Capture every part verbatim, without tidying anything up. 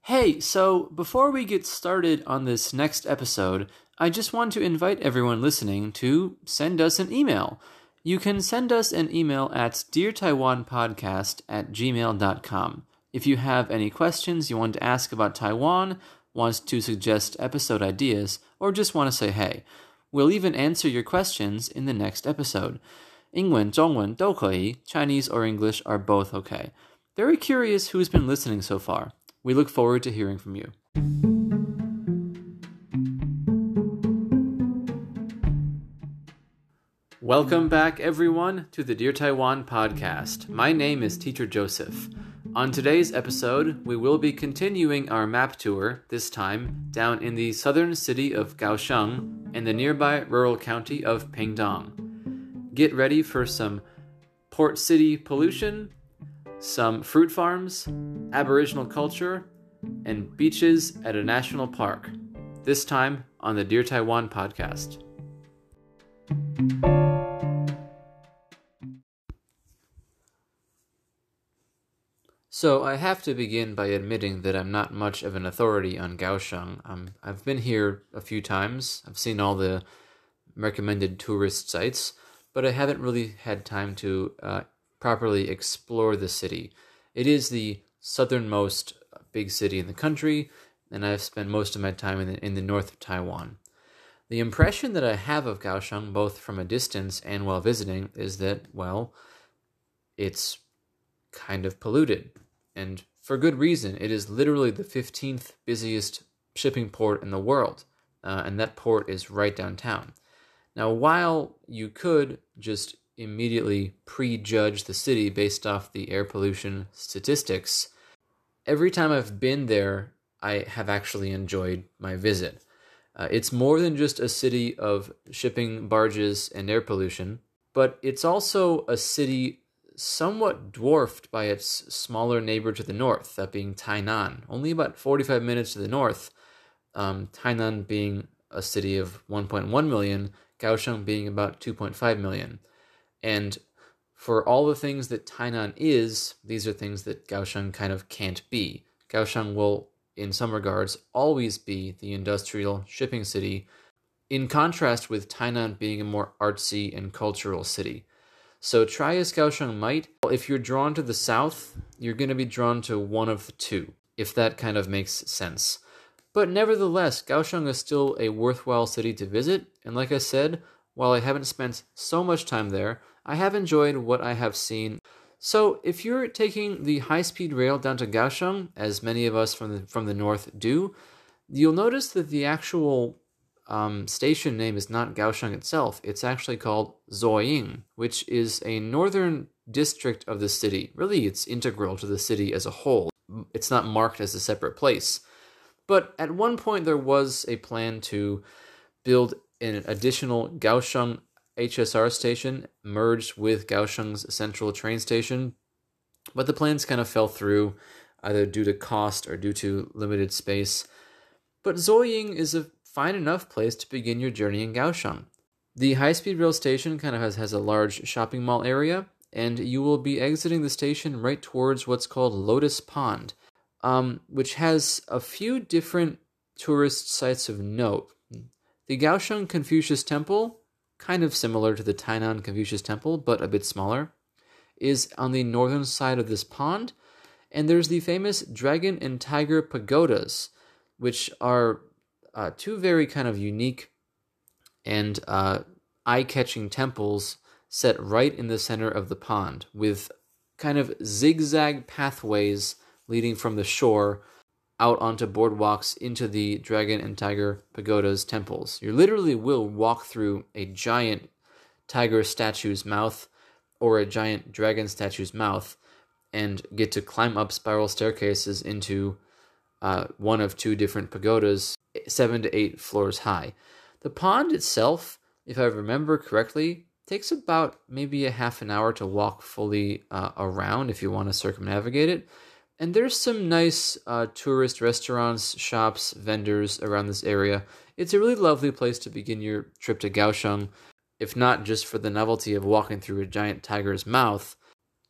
Hey, so before we get started on this next episode, I just want to invite everyone listening to send us an email. You can send us an email at dear taiwan podcast at gmail dot com. If you have any questions you want to ask about Taiwan, want to suggest episode ideas, or just want to say hey, we'll even answer your questions in the next episode. 英文、中文都可以, Chinese or English are both okay. Very curious who's been listening so far. We look forward to hearing from you. Welcome back, everyone, to the Dear Taiwan podcast. My name is Teacher Joseph. On today's episode, we will be continuing our map tour, this time down in the southern city of Kaohsiung and the nearby rural county of Pingdong. Get ready for some port city pollution, some fruit farms, Aboriginal culture, and beaches at a national park. This time on the Dear Taiwan podcast. So I have to begin by admitting that I'm not much of an authority on Kaohsiung. Um, I've been here a few times. I've seen all the recommended tourist sites, but I haven't really had time to uh, properly explore the city. It is the southernmost big city in the country, and I've spent most of my time in the, in the north of Taiwan. The impression that I have of Kaohsiung, both from a distance and while visiting, is that, well, it's kind of polluted. And for good reason. It is literally the fifteenth busiest shipping port in the world, uh, and that port is right downtown. Now, while you could just immediately prejudge the city based off the air pollution statistics, every time I've been there, I have actually enjoyed my visit. Uh, it's more than just a city of shipping barges and air pollution, but it's also a city somewhat dwarfed by its smaller neighbor to the north, that being Tainan. Only about forty-five minutes to the north, um, Tainan being a city of one point one million, Kaohsiung being about two point five million. And for all the things that Tainan is, these are things that Kaohsiung kind of can't be. Kaohsiung will, in some regards, always be the industrial shipping city, in contrast with Tainan being a more artsy and cultural city. So try as Kaohsiung might, if you're drawn to the south, you're going to be drawn to one of the two, if that kind of makes sense. But nevertheless, Kaohsiung is still a worthwhile city to visit, and like I said, while I haven't spent so much time there, I have enjoyed what I have seen. So if you're taking the high-speed rail down to Kaohsiung, as many of us from the, from the north do, you'll notice that the actual um, station name is not Kaohsiung itself. It's actually called Zuoying, which is a northern district of the city. Really, it's integral to the city as a whole. It's not marked as a separate place. But at one point, there was a plan to build an additional Kaohsiung H S R station merged with Kaohsiung's central train station, but the plans kind of fell through, either due to cost or due to limited space. But Zuoying is a fine enough place to begin your journey in Kaohsiung. The high-speed rail station kind of has, has a large shopping mall area, and you will be exiting the station right towards what's called Lotus Pond, um, which has a few different tourist sites of note. The Kaohsiung Confucius Temple, kind of similar to the Tainan Confucius Temple, but a bit smaller, is on the northern side of this pond, and there's the famous Dragon and Tiger Pagodas, which are uh, two very kind of unique and uh, eye-catching temples set right in the center of the pond, with kind of zigzag pathways leading from the shore out onto boardwalks into the Dragon and Tiger Pagoda's temples. You literally will walk through a giant tiger statue's mouth or a giant dragon statue's mouth and get to climb up spiral staircases into uh, one of two different pagodas, seven to eight floors high. The pond itself, if I remember correctly, takes about maybe a half an hour to walk fully uh, around if you want to circumnavigate it. And there's some nice uh, tourist restaurants, shops, vendors around this area. It's a really lovely place to begin your trip to Kaohsiung, if not just for the novelty of walking through a giant tiger's mouth,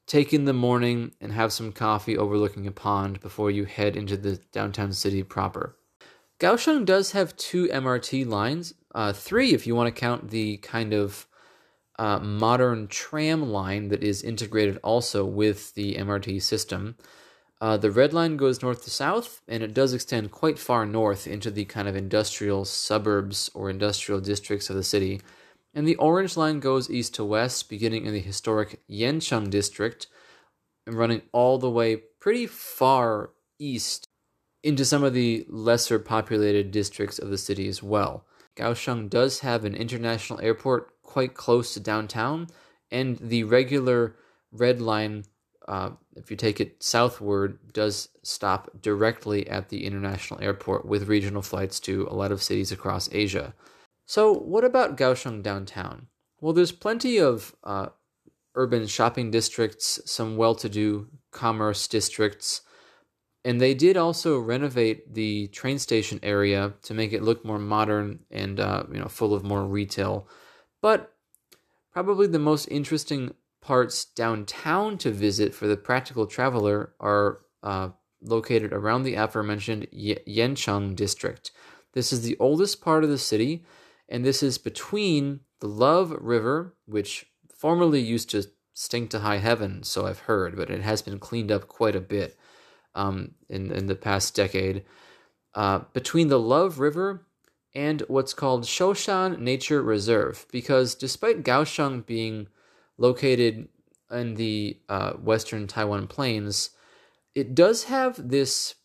take in the morning and have some coffee overlooking a pond before you head into the downtown city proper. Kaohsiung does have two M R T lines, uh, three if you want to count the kind of uh, modern tram line that is integrated also with the M R T system. Uh, the red line goes north to south, and it does extend quite far north into the kind of industrial suburbs or industrial districts of the city. And the orange line goes east to west, beginning in the historic Yancheng district and running all the way pretty far east into some of the lesser populated districts of the city as well. Kaohsiung does have an international airport quite close to downtown, and the regular red line, uh, if you take it southward, does stop directly at the international airport with regional flights to a lot of cities across Asia. So what about Kaohsiung downtown? Well, there's plenty of uh, urban shopping districts, some well-to-do commerce districts, and they did also renovate the train station area to make it look more modern and uh, you know, full of more retail. But probably the most interesting parts downtown to visit for the practical traveler are uh, located around the aforementioned y- Yancheng district. This is the oldest part of the city, and this is between the Love River, which formerly used to stink to high heaven, so I've heard, but it has been cleaned up quite a bit um, in, in the past decade, uh, between the Love River and what's called Shoshan Nature Reserve, because despite Kaohsiung being located in the uh, western Taiwan plains, it does have this,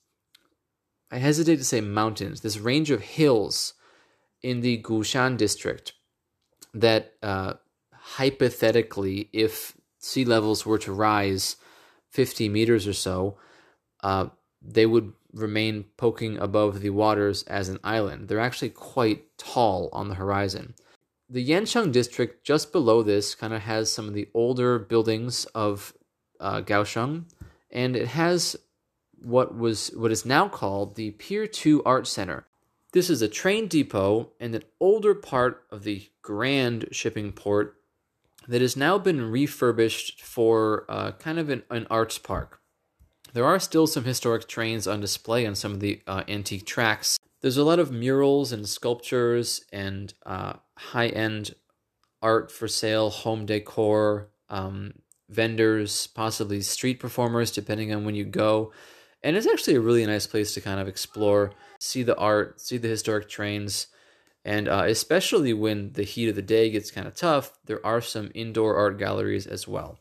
I hesitate to say mountains, this range of hills in the Gushan district that uh, hypothetically, if sea levels were to rise fifty meters or so, uh, they would remain poking above the waters as an island. They're actually quite tall on the horizon. The Yancheng district just below this kind of has some of the older buildings of uh, Kaohsiung, and it has what was what is now called the Pier two Art Center. This is a train depot and an older part of the grand shipping port that has now been refurbished for uh, kind of an, an arts park. There are still some historic trains on display on some of the uh, antique tracks. There's a lot of murals and sculptures and uh, high-end art for sale, home decor, um, vendors, possibly street performers, depending on when you go. And it's actually a really nice place to kind of explore, see the art, see the historic trains, and uh, especially when the heat of the day gets kind of tough, there are some indoor art galleries as well.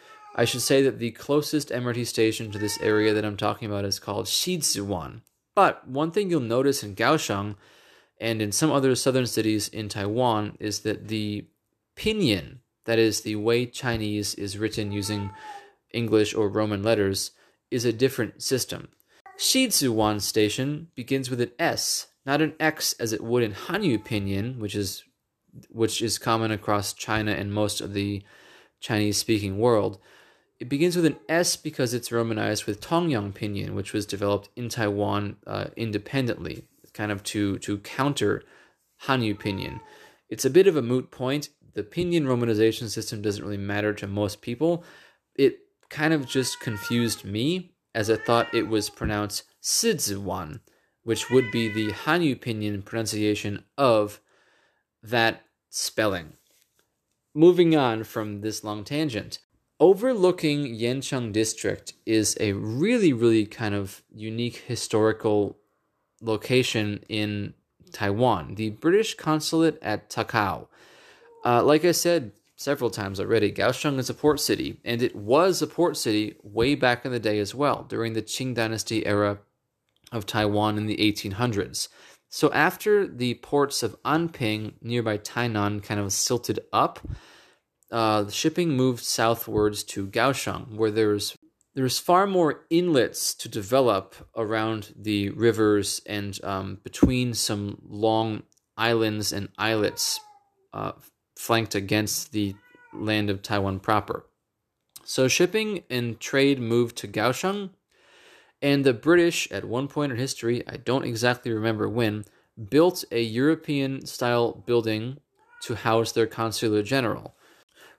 I should say that the closest M R T station to this area that I'm talking about is called Shizuan. But one thing you'll notice in Kaohsiung and in some other southern cities in Taiwan is that the pinyin, that is the way Chinese is written using English or Roman letters, is a different system. Shizuan station begins with an S, not an X as it would in Hanyu pinyin, which is which is common across China and most of the Chinese-speaking world. It begins with an S because it's romanized with Tongyang pinyin, which was developed in Taiwan uh, independently, kind of to, to counter Hanyu pinyin. It's a bit of a moot point. The pinyin romanization system doesn't really matter to most people. It kind of just confused me, as I thought it was pronounced Siziwan, which would be the Hanyu pinyin pronunciation of that spelling. Moving on from this long tangent, overlooking Yancheng district is a really, really kind of unique historical location in Taiwan, the British consulate at Takao. Uh, like I said several times already, Kaohsiung is a port city, and it was a port city way back in the day as well, during the Qing Dynasty era of Taiwan in the eighteen hundreds. So after the ports of Anping, nearby Tainan, kind of silted up, uh, the shipping moved southwards to Kaohsiung, where there's there's far more inlets to develop around the rivers and um, between some long islands and islets uh, flanked against the land of Taiwan proper. So shipping and trade moved to Kaohsiung, and the British, at one point in history, I don't exactly remember when, built a European-style building to house their consular general,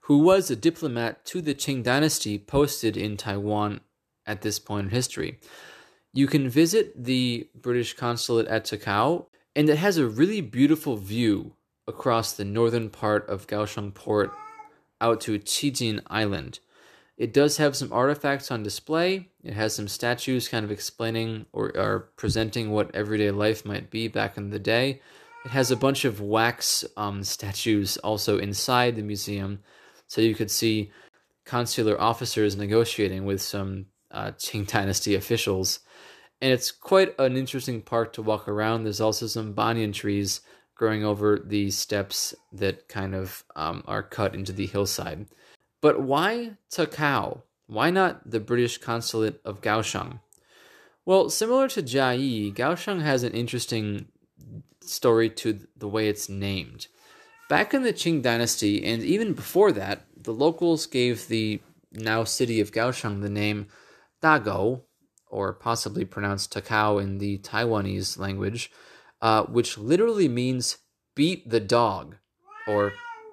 who was a diplomat to the Qing dynasty posted in Taiwan at this point in history. You can visit the British consulate at Takao, and it has a really beautiful view across the northern part of Kaohsiung Port out to Qijin Island. It does have some artifacts on display. It has some statues kind of explaining or, or presenting what everyday life might be back in the day. It has a bunch of wax um, statues also inside the museum, so you could see consular officers negotiating with some uh, Qing dynasty officials. And it's quite an interesting park to walk around. There's also some banyan trees growing over the steps that kind of um, are cut into the hillside. But why Takao? Why not the British consulate of Kaohsiung? Well, similar to Jiayi, Kaohsiung has an interesting story to the way it's named. Back in the Qing dynasty, and even before that, the locals gave the now city of Kaohsiung the name Dagou, or possibly pronounced Takao in the Taiwanese language, uh, which literally means beat the dog, or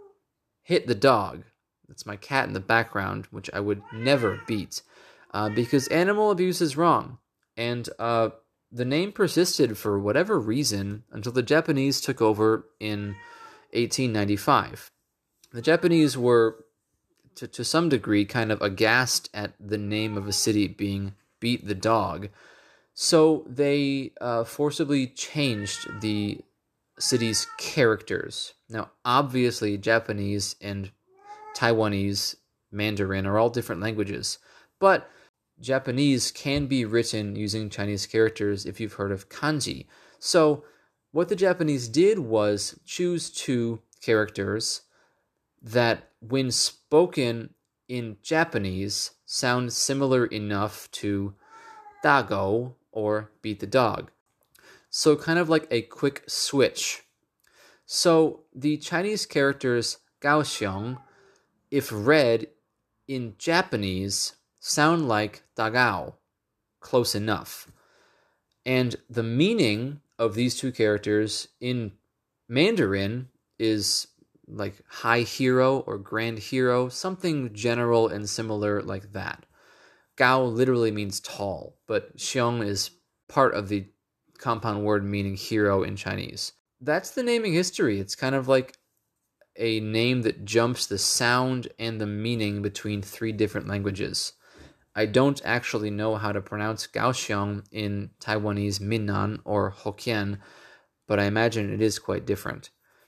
hit the dog. That's my cat in the background, which I would never beat, uh, because animal abuse is wrong. And uh, the name persisted for whatever reason until the Japanese took over in eighteen ninety-five. The Japanese were, to, to some degree, kind of aghast at the name of a city being beat the dog, so they uh, forcibly changed the city's characters. Now, obviously, Japanese and Taiwanese Mandarin are all different languages, but Japanese can be written using Chinese characters if you've heard of kanji. So what the Japanese did was choose two characters that, when spoken in Japanese, sound similar enough to dago, or beat the dog. So kind of like a quick switch. So the Chinese characters Kaohsiung, if read in Japanese, sound like dagao, close enough. And the meaning of these two characters in Mandarin is like high hero or grand hero, something general and similar like that. Gao literally means tall, but xiong is part of the compound word meaning hero in Chinese. That's the naming history. It's kind of like a name that jumps the sound and the meaning between three different languages. I don't actually know how to pronounce Kaohsiung in Taiwanese Minnan or Hokkien, but I imagine it is quite different.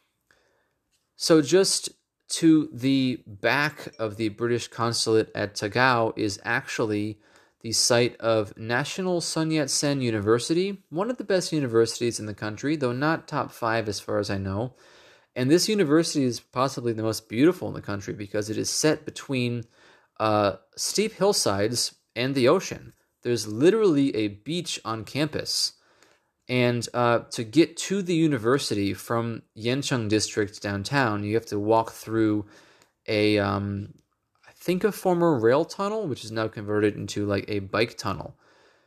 So just to the back of the British consulate at Tagao is actually the site of National Sun Yat-sen University, one of the best universities in the country, though not top five as far as I know. And this university is possibly the most beautiful in the country because it is set between uh, steep hillsides and the ocean. There's literally a beach on campus. And uh, to get to the university from Yancheng District downtown, you have to walk through a, um, I think a former rail tunnel, which is now converted into like a bike tunnel.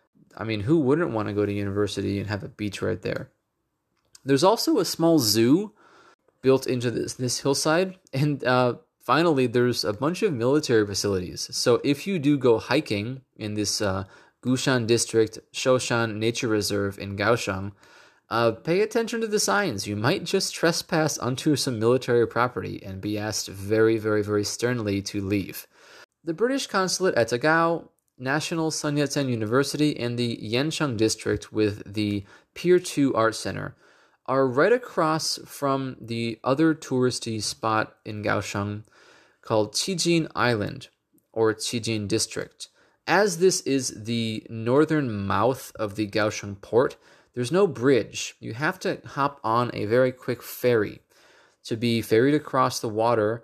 I mean, who wouldn't want to go to university and have a beach right there? There's also a small zoo built into this, this hillside. And uh, finally, there's a bunch of military facilities. So if you do go hiking in this uh, Gushan District Shoshan Nature Reserve in Kaohsiung, uh, pay attention to the signs. You might just trespass onto some military property and be asked very, very, very sternly to leave. The British consulate at Tagao, National Sun Yat-sen University, and the Yancheng District with the Pier two Art Center are right across from the other touristy spot in Kaohsiung called Qijin Island, or Qijin District. As this is the northern mouth of the Kaohsiung port, there's no bridge. You have to hop on a very quick ferry to be ferried across the water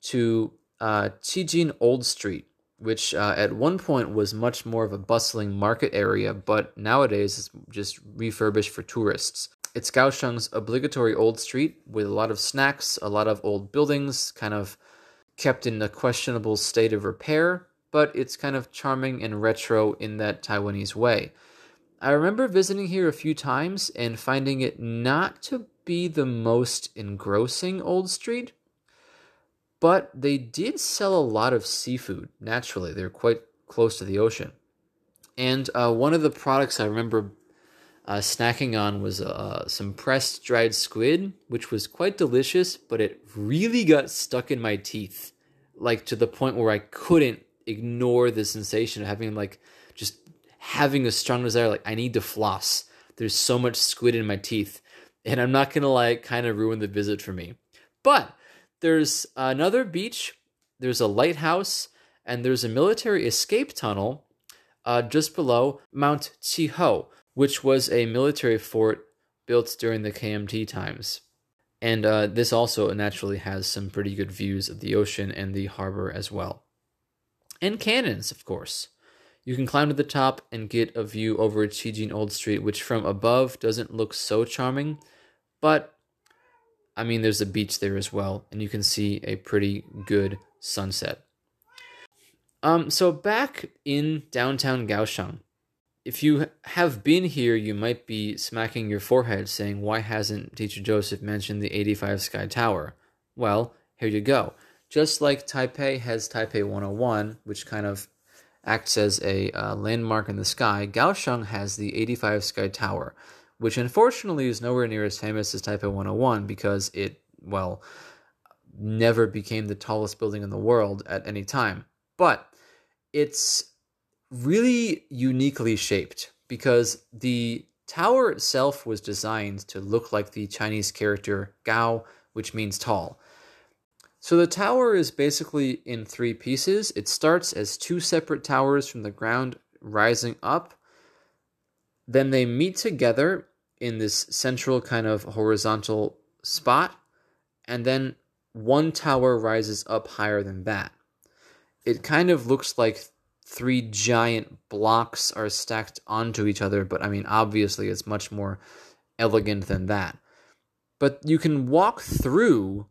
to uh, Qijin Old Street, which uh, at one point was much more of a bustling market area, but nowadays is just refurbished for tourists. It's Kaohsiung's obligatory old street with a lot of snacks, a lot of old buildings, kind of kept in a questionable state of repair, but it's kind of charming and retro in that Taiwanese way. I remember visiting here a few times and finding it not to be the most engrossing old street, But they did sell a lot of seafood, naturally. They're quite close to the ocean. And uh, one of the products I remember uh, snacking on was uh, some pressed dried squid, which was quite delicious, but it really got stuck in my teeth, like to the point where I couldn't ignore the sensation of having like just having a strong desire, like I need to floss. There's so much squid in my teeth, and I'm not gonna like kind of ruin the visit for me. But there's another beach, there's a lighthouse, and there's a military escape tunnel uh, just below Mount Chiho, which was a military fort built during the K M T times. And uh, this also naturally has some pretty good views of the ocean and the harbor as well. And cannons, of course. You can climb to the top and get a view over Chijin Old Street, which from above doesn't look so charming, but I mean, there's a beach there as well, and you can see a pretty good sunset. Um, so back in downtown Kaohsiung, if you have been here, you might be smacking your forehead saying, why hasn't Teacher Joseph mentioned the eighty-five Sky Tower? Well, here you go. Just like Taipei has Taipei one oh one, which kind of acts as a uh, landmark in the sky, Kaohsiung has the eighty-five Sky Tower, which unfortunately is nowhere near as famous as Taipei one oh one because it, well, never became the tallest building in the world at any time. But it's really uniquely shaped because the tower itself was designed to look like the Chinese character Gao, which means tall. So the tower is basically in three pieces. It starts as two separate towers from the ground rising up. Then they meet together in this central kind of horizontal spot, and then one tower rises up higher than that. It kind of looks like three giant blocks are stacked onto each other, but I mean, obviously it's much more elegant than that. But you can walk through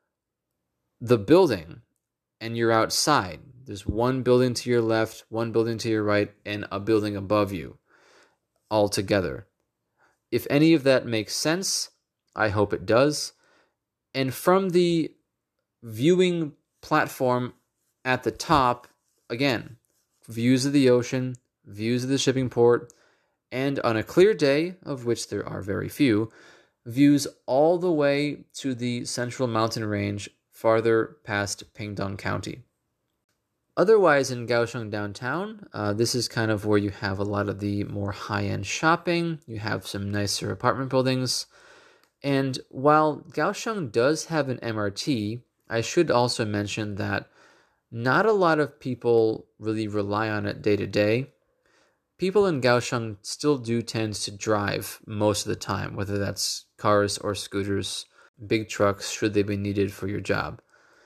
the building and you're outside. There's one building to your left, one building to your right, and a building above you all together. If any of that makes sense, I hope it does. And from the viewing platform at the top, again, views of the ocean, views of the shipping port, and on a clear day, of which there are very few, views all the way to the central mountain range farther past Pingdong County. Otherwise, in Kaohsiung downtown, uh, this is kind of where you have a lot of the more high-end shopping. You have some nicer apartment buildings. And while Kaohsiung does have an M R T, I should also mention that not a lot of people really rely on it day to day. People in Kaohsiung still do tend to drive most of the time, whether that's cars or scooters, big trucks, should they be needed for your job.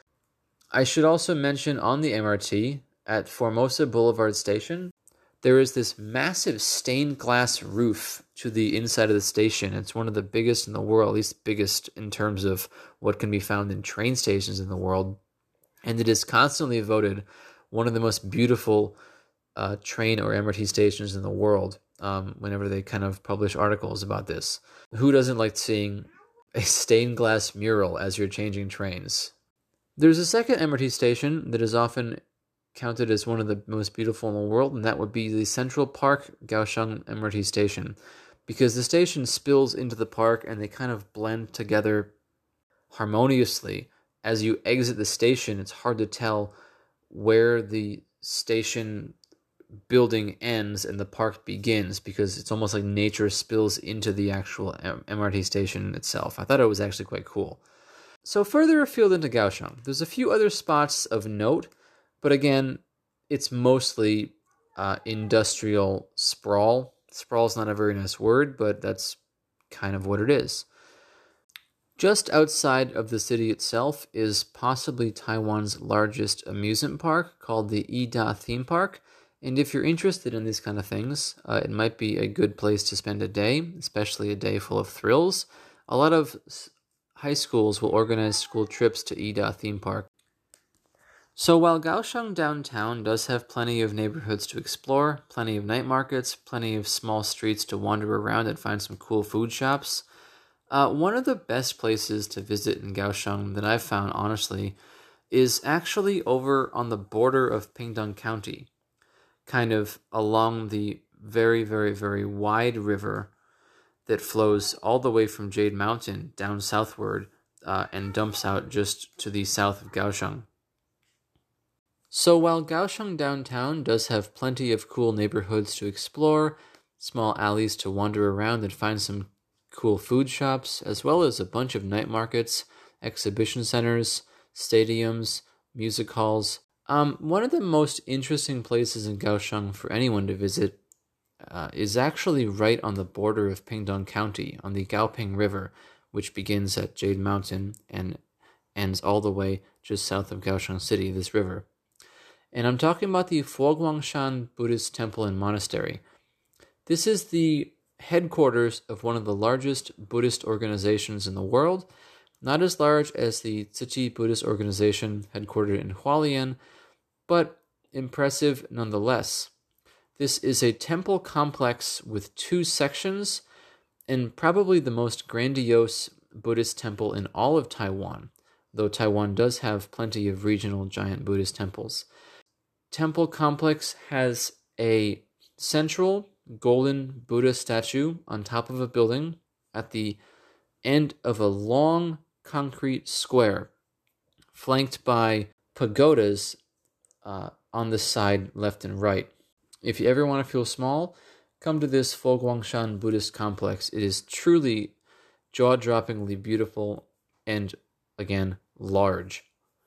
I should also mention on the M R T, at Formosa Boulevard Station, there is this massive stained glass roof to the inside of the station. It's one of the biggest in the world, at least biggest in terms of what can be found in train stations in the world. And it is constantly voted one of the most beautiful uh, train or M R T stations in the world um, whenever they kind of publish articles about this. Who doesn't like seeing a stained glass mural as you're changing trains? There's a second M R T station that is often counted as one of the most beautiful in the world, and that would be the Central Park Kaohsiung M R T station, because the station spills into the park and they kind of blend together harmoniously. As you exit the station, it's hard to tell where the station building ends and the park begins, because it's almost like nature spills into the actual M R T station itself. I thought it was actually quite cool. So further afield into Kaohsiung, there's a few other spots of note, but again, it's mostly uh, industrial sprawl. Sprawl is not a very nice word, but that's kind of what it is. Just outside of the city itself is possibly Taiwan's largest amusement park, called the Ida Theme Park. And if you're interested in these kind of things, uh, it might be a good place to spend a day, especially a day full of thrills. A lot of high schools will organize school trips to Ida Theme Park. So while Kaohsiung downtown does have plenty of neighborhoods to explore, plenty of night markets, plenty of small streets to wander around and find some cool food shops, uh, one of the best places to visit in Kaohsiung that I've found, honestly, is actually over on the border of Pingdong County, kind of along the very, very, very wide river that flows all the way from Jade Mountain down southward uh, and dumps out just to the south of Kaohsiung. So while Kaohsiung downtown does have plenty of cool neighborhoods to explore, small alleys to wander around and find some cool food shops, as well as a bunch of night markets, exhibition centers, stadiums, music halls. Um, one of the most interesting places in Kaohsiung for anyone to visit uh, is actually right on the border of Pingdong County, on the Gaoping River, which begins at Jade Mountain and ends all the way just south of Kaohsiung City, this river. And I'm talking about the Foguangshan Buddhist Temple and Monastery. This is the headquarters of one of the largest Buddhist organizations in the world, not as large as the Tzu Chi Buddhist organization headquartered in Hualien, but impressive nonetheless. This is a temple complex with two sections and probably the most grandiose Buddhist temple in all of Taiwan, though Taiwan does have plenty of regional giant Buddhist temples. Temple complex has a central golden Buddha statue on top of a building at the end of a long concrete square, flanked by pagodas uh, on the side left and right. If you ever want to feel small, come to this Foguangshan Buddhist complex. It is truly jaw-droppingly beautiful and, again, large.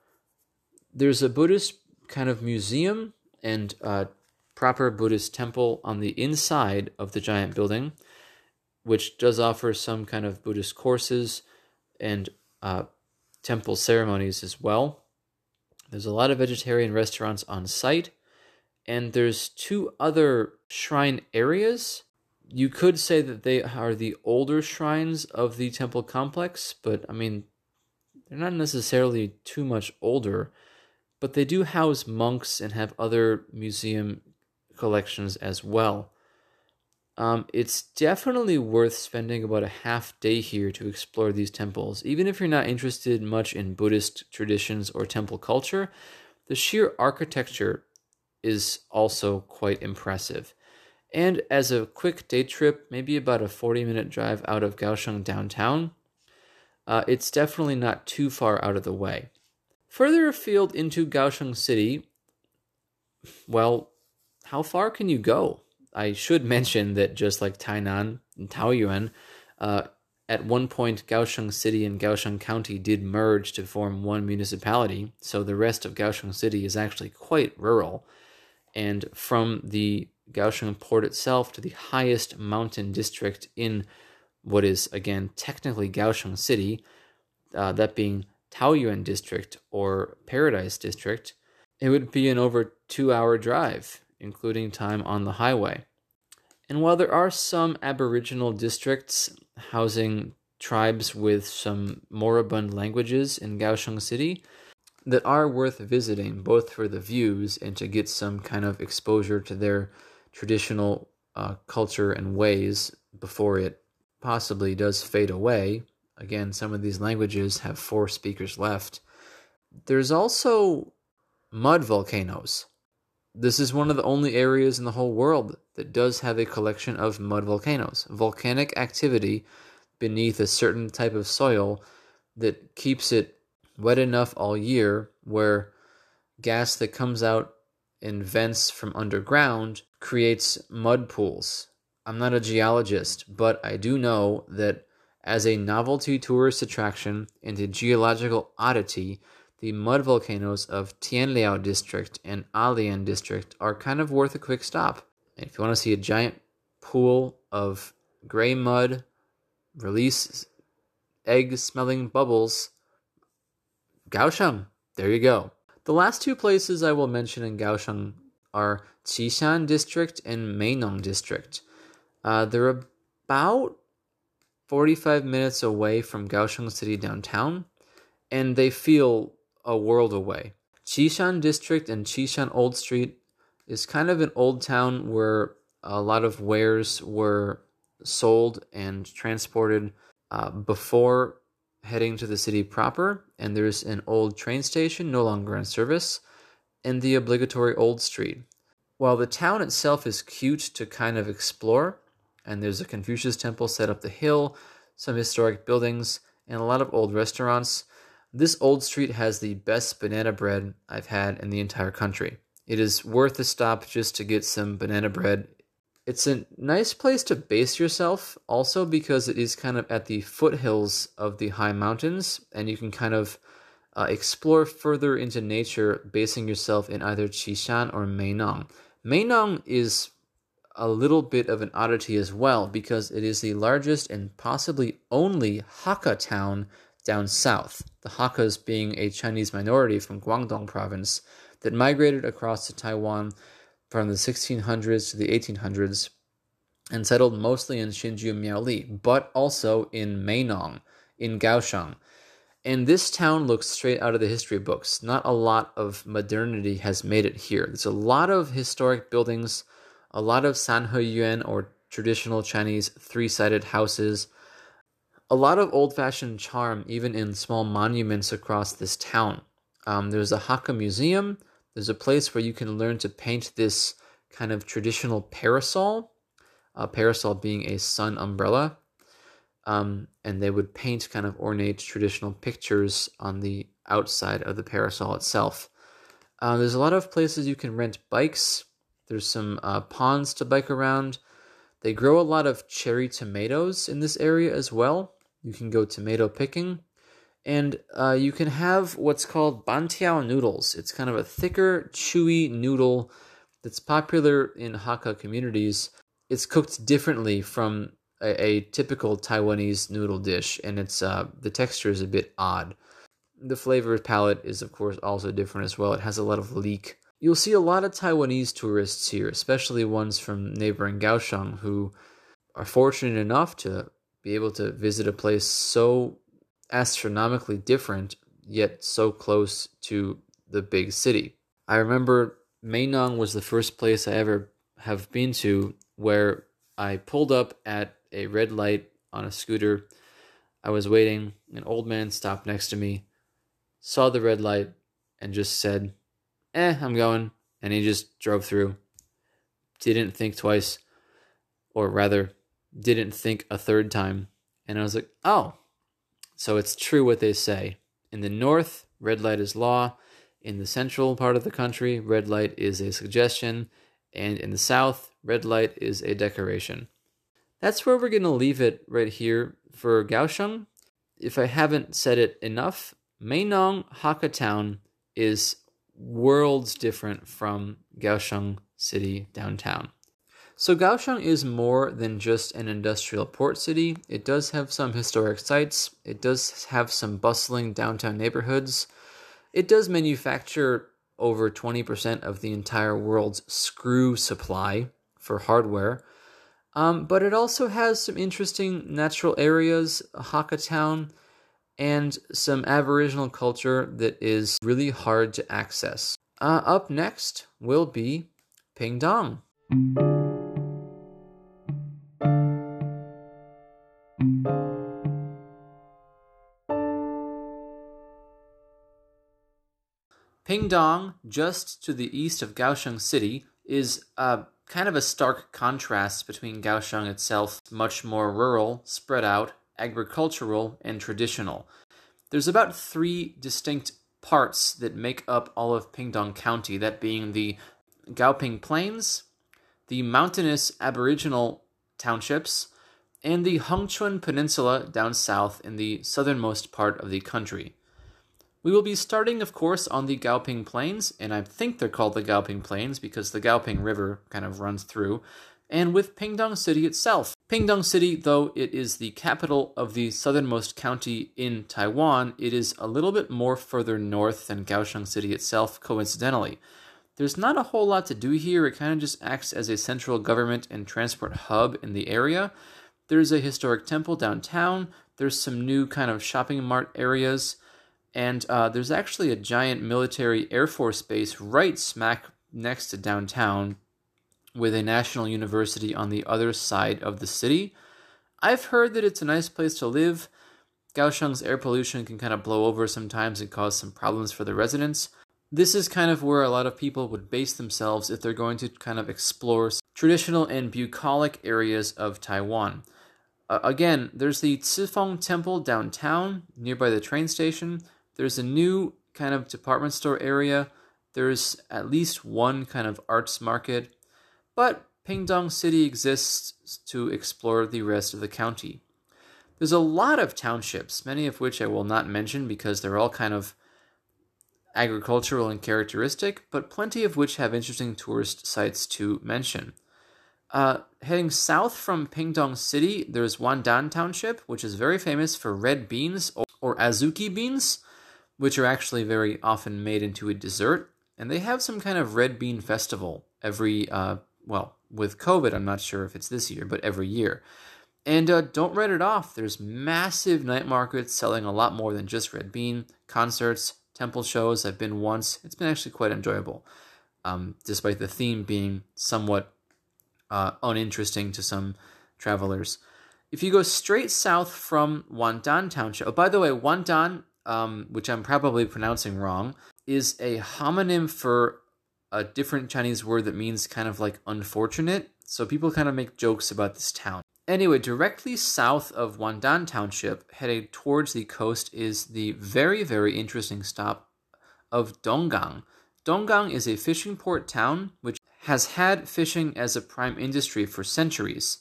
There's a Buddhist kind of museum and uh, proper Buddhist temple on the inside of the giant building, which does offer some kind of Buddhist courses and uh, temple ceremonies as well. There's a lot of vegetarian restaurants on site, and there's two other shrine areas. You could say that they are the older shrines of the temple complex, but I mean, they're not necessarily too much older. But they do house monks and have other museum collections as well. Um, it's definitely worth spending about a half day here to explore these temples. Even if you're not interested much in Buddhist traditions or temple culture, the sheer architecture is also quite impressive. And as a quick day trip, maybe about a forty minute drive out of Kaohsiung downtown, uh, it's definitely not too far out of the way. Further afield into Kaohsiung City, well, how far can you go? I should mention that just like Tainan and Taoyuan, uh, at one point Kaohsiung City and Kaohsiung County did merge to form one municipality, so the rest of Kaohsiung City is actually quite rural. And from the Kaohsiung port itself to the highest mountain district in what is, again, technically Kaohsiung City, uh, that being Taoyuan District or Paradise District, it would be an over two-hour drive, including time on the highway. And while there are some aboriginal districts housing tribes with some moribund languages in Kaohsiung City that are worth visiting, both for the views and to get some kind of exposure to their traditional uh, culture and ways before it possibly does fade away. Again, some of these languages have four speakers left. There's also mud volcanoes. This is one of the only areas in the whole world that does have a collection of mud volcanoes. Volcanic activity beneath a certain type of soil that keeps it wet enough all year where gas that comes out in vents from underground creates mud pools. I'm not a geologist, but I do know that as a novelty tourist attraction and a geological oddity, the mud volcanoes of Tianliao District and Alian District are kind of worth a quick stop. And if you want to see a giant pool of gray mud release egg-smelling bubbles, Kaohsiung, there you go. The last two places I will mention in Kaohsiung are Qishan District and Meinong District. Uh, they're about forty-five minutes away from Kaohsiung City downtown, and they feel a world away. Qishan District and Qishan Old Street is kind of an old town where a lot of wares were sold and transported uh, before heading to the city proper, and there's an old train station no longer in service, and the obligatory old street. While the town itself is cute to kind of explore, and there's a Confucius temple set up the hill, some historic buildings, and a lot of old restaurants, this old street has the best banana bread I've had in the entire country. It is worth a stop just to get some banana bread. It's a nice place to base yourself, also because it is kind of at the foothills of the high mountains, and you can kind of uh, explore further into nature, basing yourself in either Qishan or Meinong. Meinong is a little bit of an oddity as well, because it is the largest and possibly only Hakka town down south, the Hakkas being a Chinese minority from Guangdong province that migrated across to Taiwan from the sixteen hundreds to the eighteen hundreds and settled mostly in Hsinchu Miaoli, but also in Meinong, in Kaohsiung. And this town looks straight out of the history books. Not a lot of modernity has made it here. There's a lot of historic buildings, a lot of Sanheyuan or traditional Chinese three-sided houses, a lot of old-fashioned charm even in small monuments across this town. Um, there's a Hakka museum. There's a place where you can learn to paint this kind of traditional parasol, a parasol being a sun umbrella. Um, and they would paint kind of ornate traditional pictures on the outside of the parasol itself. Uh, there's a lot of places you can rent bikes. There's some uh, ponds to bike around. They grow a lot of cherry tomatoes in this area as well. You can go tomato picking. And uh, you can have what's called bantiao noodles. It's kind of a thicker, chewy noodle that's popular in Hakka communities. It's cooked differently from a, a typical Taiwanese noodle dish, and it's uh, the texture is a bit odd. The flavor palette is, of course, also different as well. It has a lot of leek. You'll see a lot of Taiwanese tourists here, especially ones from neighboring Kaohsiung, who are fortunate enough to be able to visit a place so astronomically different, yet so close to the big city. I remember Meinong was the first place I ever have been to where I pulled up at a red light on a scooter. I was waiting. An old man stopped next to me, saw the red light, and just said, eh, I'm going. And he just drove through. Didn't think twice, or rather, didn't think a third time. And I was like, oh, so it's true what they say. In the north, red light is law. In the central part of the country, red light is a suggestion. And in the south, red light is a decoration. That's where we're going to leave it right here for Kaohsiung. If I haven't said it enough, Meinong Hakka Town is worlds different from Kaohsiung City downtown. So Kaohsiung is more than just an industrial port city. It does have some historic sites. It does have some bustling downtown neighborhoods. It does manufacture over twenty percent of the entire world's screw supply for hardware. Um, but it also has some interesting natural areas, Hakka Town, and some Aboriginal culture that is really hard to access. Uh, up next will be Pingdong. Pingdong, just to the east of Kaohsiung City, is uh, kind of a stark contrast between Kaohsiung itself, much more rural, spread out, agricultural, and traditional. There's about three distinct parts that make up all of Pingdong County, that being the Gaoping Plains, the mountainous Aboriginal townships, and the Hengchun Peninsula down south in the southernmost part of the country. We will be starting, of course, on the Gaoping Plains, and I think they're called the Gaoping Plains because the Gaoping River kind of runs through, and with Pingdong City itself. Pingdong City, though it is the capital of the southernmost county in Taiwan, it is a little bit more further north than Kaohsiung City itself, coincidentally. There's not a whole lot to do here. It kind of just acts as a central government and transport hub in the area. There's a historic temple downtown. There's some new kind of shopping mart areas. And uh, there's actually a giant military Air Force base right smack next to downtown with a national university on the other side of the city. I've heard that it's a nice place to live. Kaohsiung's air pollution can kind of blow over sometimes and cause some problems for the residents. This is kind of where a lot of people would base themselves if they're going to kind of explore traditional and bucolic areas of Taiwan. Uh, again, there's the Cifeng Temple downtown, nearby the train station. There's a new kind of department store area. There's at least one kind of arts market. But Pingdong City exists to explore the rest of the county. There's a lot of townships, many of which I will not mention because they're all kind of agricultural and characteristic, but plenty of which have interesting tourist sites to mention. Uh, heading south from Pingdong City, there's Wandan Township, which is very famous for red beans, or, or azuki beans, which are actually very often made into a dessert. And they have some kind of red bean festival every, uh, well, with COVID, I'm not sure if it's this year, but every year. And uh, don't write it off. There's massive night markets selling a lot more than just red bean, concerts, temple shows. I've been once. It's been actually quite enjoyable, um, despite the theme being somewhat uh, uninteresting to some travelers. If you go straight south from Wandan Township, oh, by the way, Wandan, um, which I'm probably pronouncing wrong, is a homonym for a different Chinese word that means kind of like unfortunate. So people kind of make jokes about this town. Anyway, directly south of Wandan Township, heading towards the coast, is the very, very interesting stop of Donggang. Donggang is a fishing port town which has had fishing as a prime industry for centuries.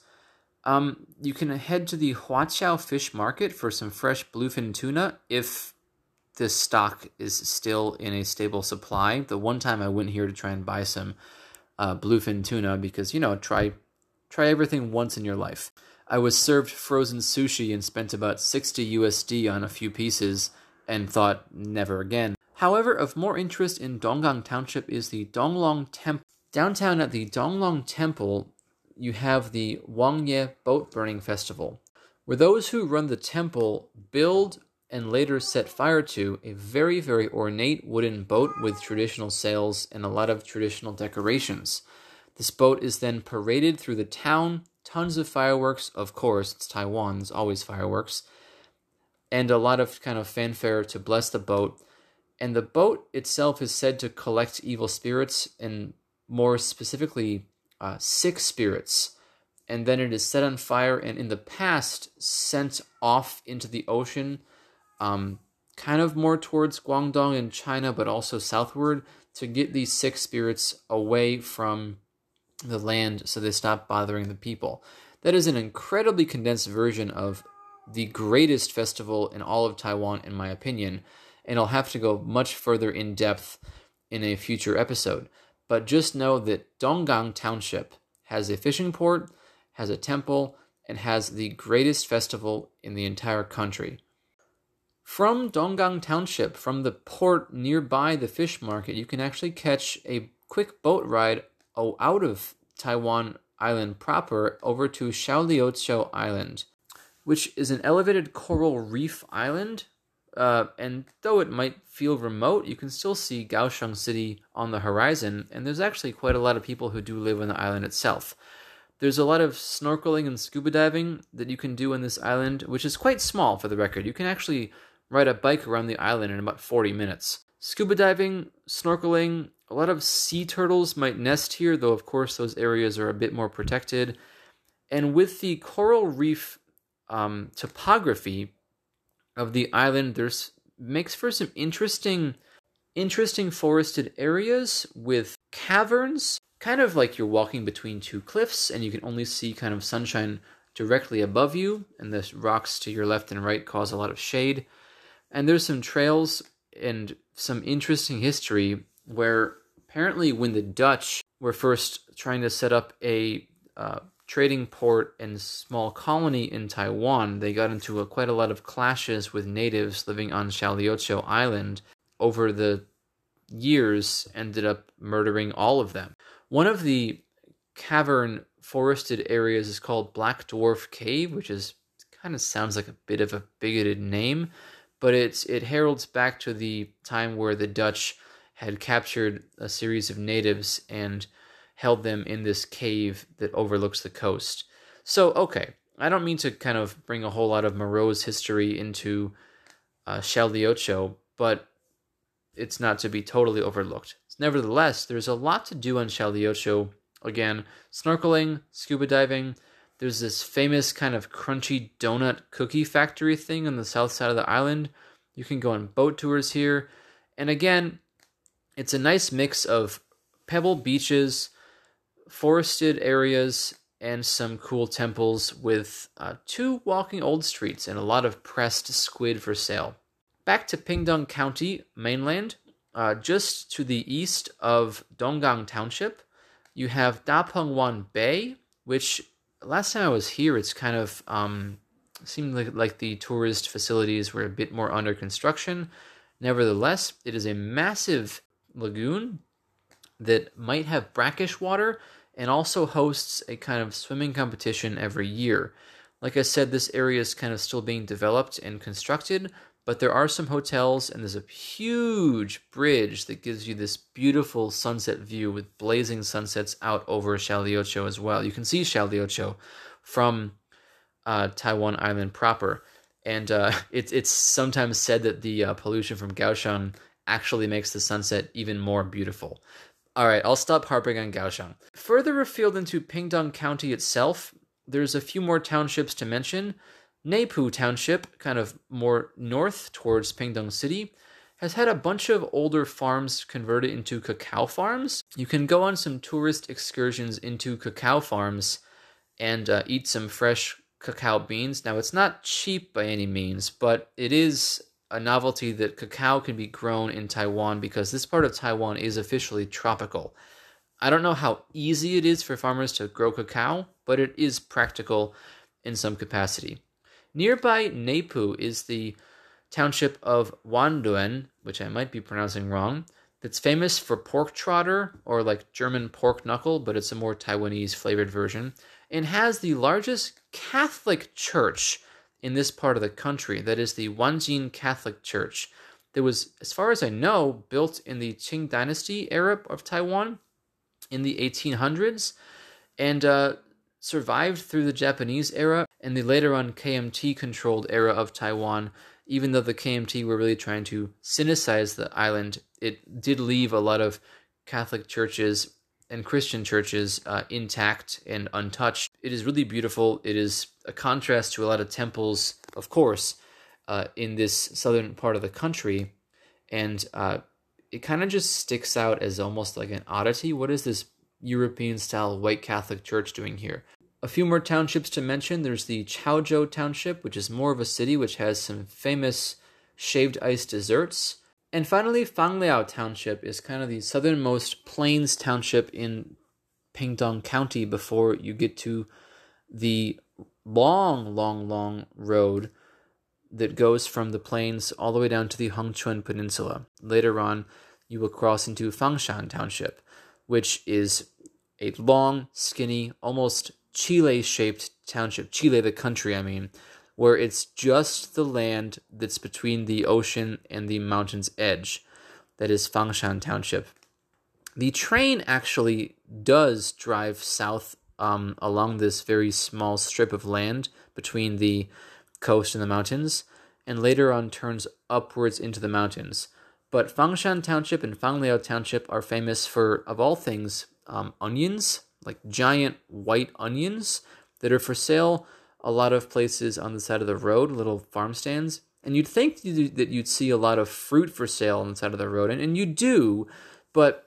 Um, you can head to the Huaqiao Fish Market for some fresh bluefin tuna if the stock is still in a stable supply. The one time I went here to try and buy some uh, bluefin tuna because, you know, try try everything once in your life. I was served frozen sushi and spent about sixty U S D on a few pieces and thought never again. However, of more interest in Donggang Township is the Donglong Temple. Downtown at the Donglong Temple, you have the Wangye Boat Burning Festival, where those who run the temple build and later set fire to a very, very ornate wooden boat with traditional sails and a lot of traditional decorations. This boat is then paraded through the town, tons of fireworks, of course, it's Taiwan, there's always fireworks, and a lot of kind of fanfare to bless the boat. And the boat itself is said to collect evil spirits, and more specifically, uh, sick spirits. And then it is set on fire and in the past sent off into the ocean, um, kind of more towards Guangdong and China, but also southward, to get these sick spirits away from the land so they stop bothering the people. That is an incredibly condensed version of the greatest festival in all of Taiwan, in my opinion, and I'll have to go much further in depth in a future episode. But just know that Donggang Township has a fishing port, has a temple, and has the greatest festival in the entire country. From Donggang Township, from the port nearby the fish market, you can actually catch a quick boat ride out of Taiwan Island proper over to Shaoliuqiu Island, which is an elevated coral reef island. Uh, and though it might feel remote, you can still see Kaohsiung City on the horizon, and there's actually quite a lot of people who do live on the island itself. There's a lot of snorkeling and scuba diving that you can do on this island, which is quite small for the record. You can actually ride a bike around the island in about forty minutes. Scuba diving, snorkeling, a lot of sea turtles might nest here, though of course those areas are a bit more protected. And with the coral reef um, topography of the island, there's makes for some interesting, interesting forested areas with caverns, kind of like you're walking between two cliffs and you can only see kind of sunshine directly above you, and the rocks to your left and right cause a lot of shade. And there's some trails and some interesting history where apparently when the Dutch were first trying to set up a uh, trading port and small colony in Taiwan, they got into a, quite a lot of clashes with natives living on Shaoliuqiu Island. Over the years, ended up murdering all of them. One of the cavern forested areas is called Black Dwarf Cave, which is kind of sounds like a bit of a bigoted name, but it's it heralds back to the time where the Dutch had captured a series of natives and held them in this cave that overlooks the coast. So, okay, I don't mean to kind of bring a whole lot of Moreau's history into uh, Xiaoliuqiu, but it's not to be totally overlooked. Nevertheless, there's a lot to do on Xiaoliuqiu. Again, snorkeling, scuba diving. There's this famous kind of crunchy donut cookie factory thing on the south side of the island. You can go on boat tours here. And again, it's a nice mix of pebble beaches, forested areas, and some cool temples with uh, two walking old streets and a lot of pressed squid for sale. Back to Pingdong County, mainland, uh, just to the east of Donggang Township, you have Dapengwan Bay, which last time I was here, it's kind of um, seemed like, like the tourist facilities were a bit more under construction. Nevertheless, it is a massive lagoon that might have brackish water and also hosts a kind of swimming competition every year. Like I said, this area is kind of still being developed and constructed, but there are some hotels, and there's a huge bridge that gives you this beautiful sunset view with blazing sunsets out over Xiaoliuqiu as well. You can see Xiaoliuqiu from uh, Taiwan Island proper, and uh, it, it's sometimes said that the uh, pollution from Kaohsiung actually makes the sunset even more beautiful. All right, I'll stop harping on Kaohsiung. Further afield into Pingdong County itself, there's a few more townships to mention. Neipu Township, kind of more north towards Pingdong City, has had a bunch of older farms converted into cacao farms. You can go on some tourist excursions into cacao farms and uh, eat some fresh cacao beans. Now, it's not cheap by any means, but it is a novelty that cacao can be grown in Taiwan because this part of Taiwan is officially tropical. I don't know how easy it is for farmers to grow cacao, but it is practical in some capacity. Nearby Neipu is the township of Wanduen, which I might be pronouncing wrong, that's famous for pork trotter, or like German pork knuckle, but it's a more Taiwanese flavored version, and has the largest Catholic church in this part of the country. That is the Wanjin Catholic Church. That was, as far as I know, built in the Qing Dynasty era of Taiwan in the eighteen hundreds, and uh, survived through the Japanese era and the later on K M T-controlled era of Taiwan. Even though the K M T were really trying to Sinicize the island, it did leave a lot of Catholic churches and Christian churches uh, intact and untouched. It is really beautiful. It is a contrast to a lot of temples, of course, uh, in this southern part of the country, and uh, it kind of just sticks out as almost like an oddity. What is this European-style white Catholic church doing here? A few more townships to mention. There's the Chaozhou Township, which is more of a city, which has some famous shaved ice desserts. And finally, Fangliao Township is kind of the southernmost plains township in Pingdong County before you get to the long, long, long road that goes from the plains all the way down to the Hengchuan Peninsula. Later on, you will cross into Fangshan Township, which is a long, skinny, almost Chile-shaped township. Chile, the country, I mean, where it's just the land that's between the ocean and the mountain's edge. That is Fangshan Township. The train actually does drive south um, along this very small strip of land between the coast and the mountains, and later on turns upwards into the mountains. But Fangshan Township and Fangliao Township are famous for, of all things, um, onions, like giant white onions that are for sale a lot of places on the side of the road, little farm stands. And you'd think that you'd see a lot of fruit for sale on the side of the road, and, and you do, but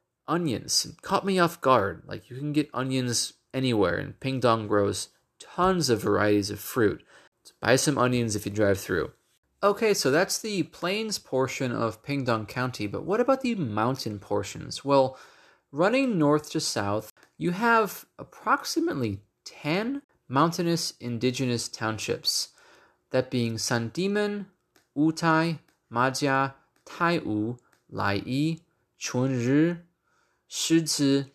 onions caught me off guard. Like, you can get onions anywhere, and Pingdong grows tons of varieties of fruit. So buy some onions if you drive through. Okay, so that's the plains portion of Pingdong County, but what about the mountain portions? Well, running north to south, you have approximately ten mountainous indigenous townships, that being Sandiman, Wutai, Majia, Taiwu, Laiyi, Chunri, Shizi,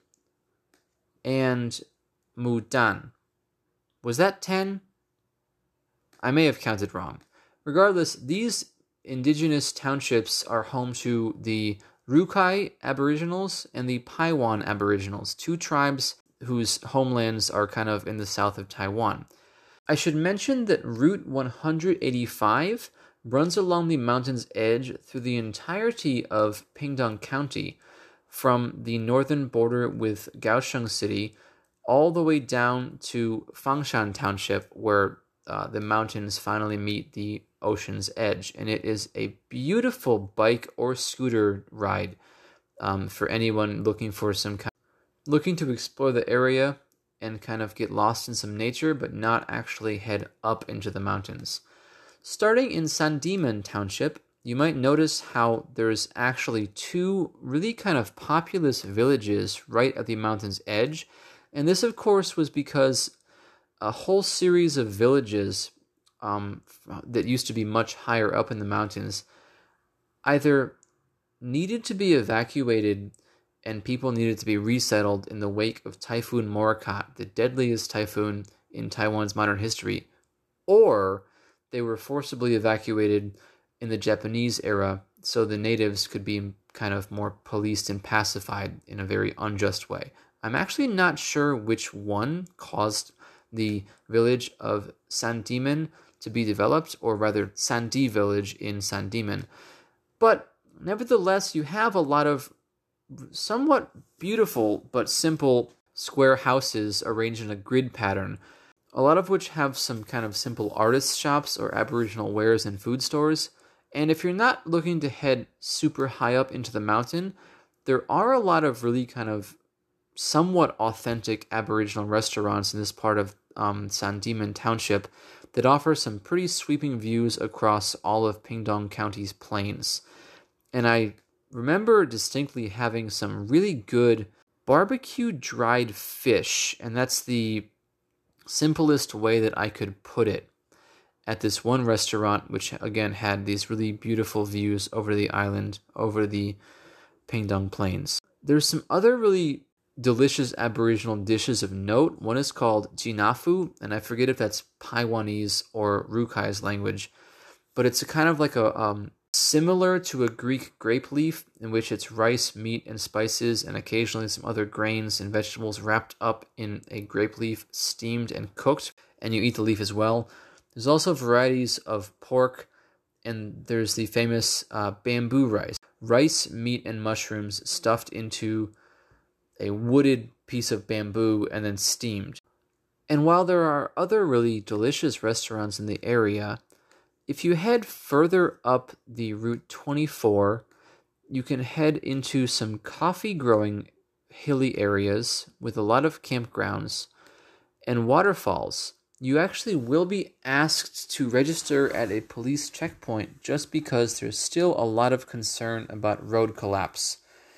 and Mudan. Was that ten? I may have counted wrong. Regardless, these indigenous townships are home to the Rukai Aboriginals and the Paiwan Aboriginals, two tribes whose homelands are kind of in the south of Taiwan. I should mention that Route one hundred eighty-five runs along the mountain's edge through the entirety of Pingdong County, from the northern border with Kaohsiung City all the way down to Fangshan Township, where uh, the mountains finally meet the ocean's edge. And it is a beautiful bike or scooter ride um, for anyone looking for some kind looking to explore the area and kind of get lost in some nature, but not actually head up into the mountains. Starting in Sandiman Township, you might notice how there's actually two really kind of populous villages right at the mountain's edge. And this, of course, was because a whole series of villages um, that used to be much higher up in the mountains either needed to be evacuated and people needed to be resettled in the wake of Typhoon Morakot, the deadliest typhoon in Taiwan's modern history, or they were forcibly evacuated in the Japanese era so the natives could be kind of more policed and pacified in a very unjust way. I'm actually not sure which one caused the village of Sandiman to be developed, or rather Sandi village in Sandiman. But nevertheless, you have a lot of somewhat beautiful but simple square houses arranged in a grid pattern, a lot of which have some kind of simple artist shops or Aboriginal wares and food stores. And if you're not looking to head super high up into the mountain, there are a lot of really kind of somewhat authentic Aboriginal restaurants in this part of um, Sandiman Township that offer some pretty sweeping views across all of Pingdong County's plains. And I remember distinctly having some really good barbecue dried fish, and that's the simplest way that I could put it, at this one restaurant, which again had these really beautiful views over the island, over the Pingdong Plains. There's some other really delicious Aboriginal dishes of note. One is called jinafu, and I forget if that's Taiwanese or Rukai's language, but it's a kind of like a um, similar to a Greek grape leaf, in which it's rice, meat, and spices, and occasionally some other grains and vegetables wrapped up in a grape leaf, steamed and cooked, and you eat the leaf as well. There's also varieties of pork, and there's the famous uh, bamboo rice. Rice, meat, and mushrooms stuffed into a wooded piece of bamboo and then steamed. And while there are other really delicious restaurants in the area, if you head further up the Route twenty-four, you can head into some coffee-growing hilly areas with a lot of campgrounds and waterfalls. You actually will be asked to register at a police checkpoint just because there's still a lot of concern about road collapse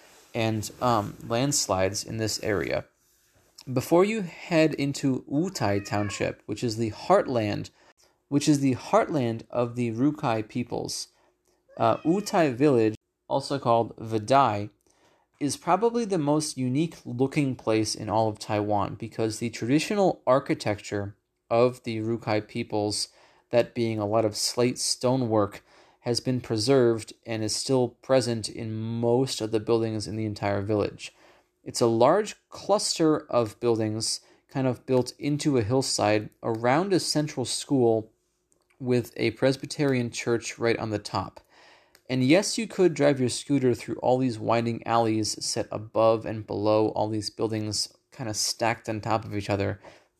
and um, landslides in this area. Before you head into Wutai Township, which is the heartland which is the heartland of the Rukai peoples. Uh, Wutai Village, also called Vadai, is probably the most unique looking place in all of Taiwan because the traditional architecture of the Rukai peoples, that being a lot of slate stonework, has been preserved and is still present in most of the buildings in the entire village. It's a large cluster of buildings kind of built into a hillside around a central school with a Presbyterian church right on the top. And yes, you could drive your scooter through all these winding alleys set above and below all these buildings kind of stacked on top of each other.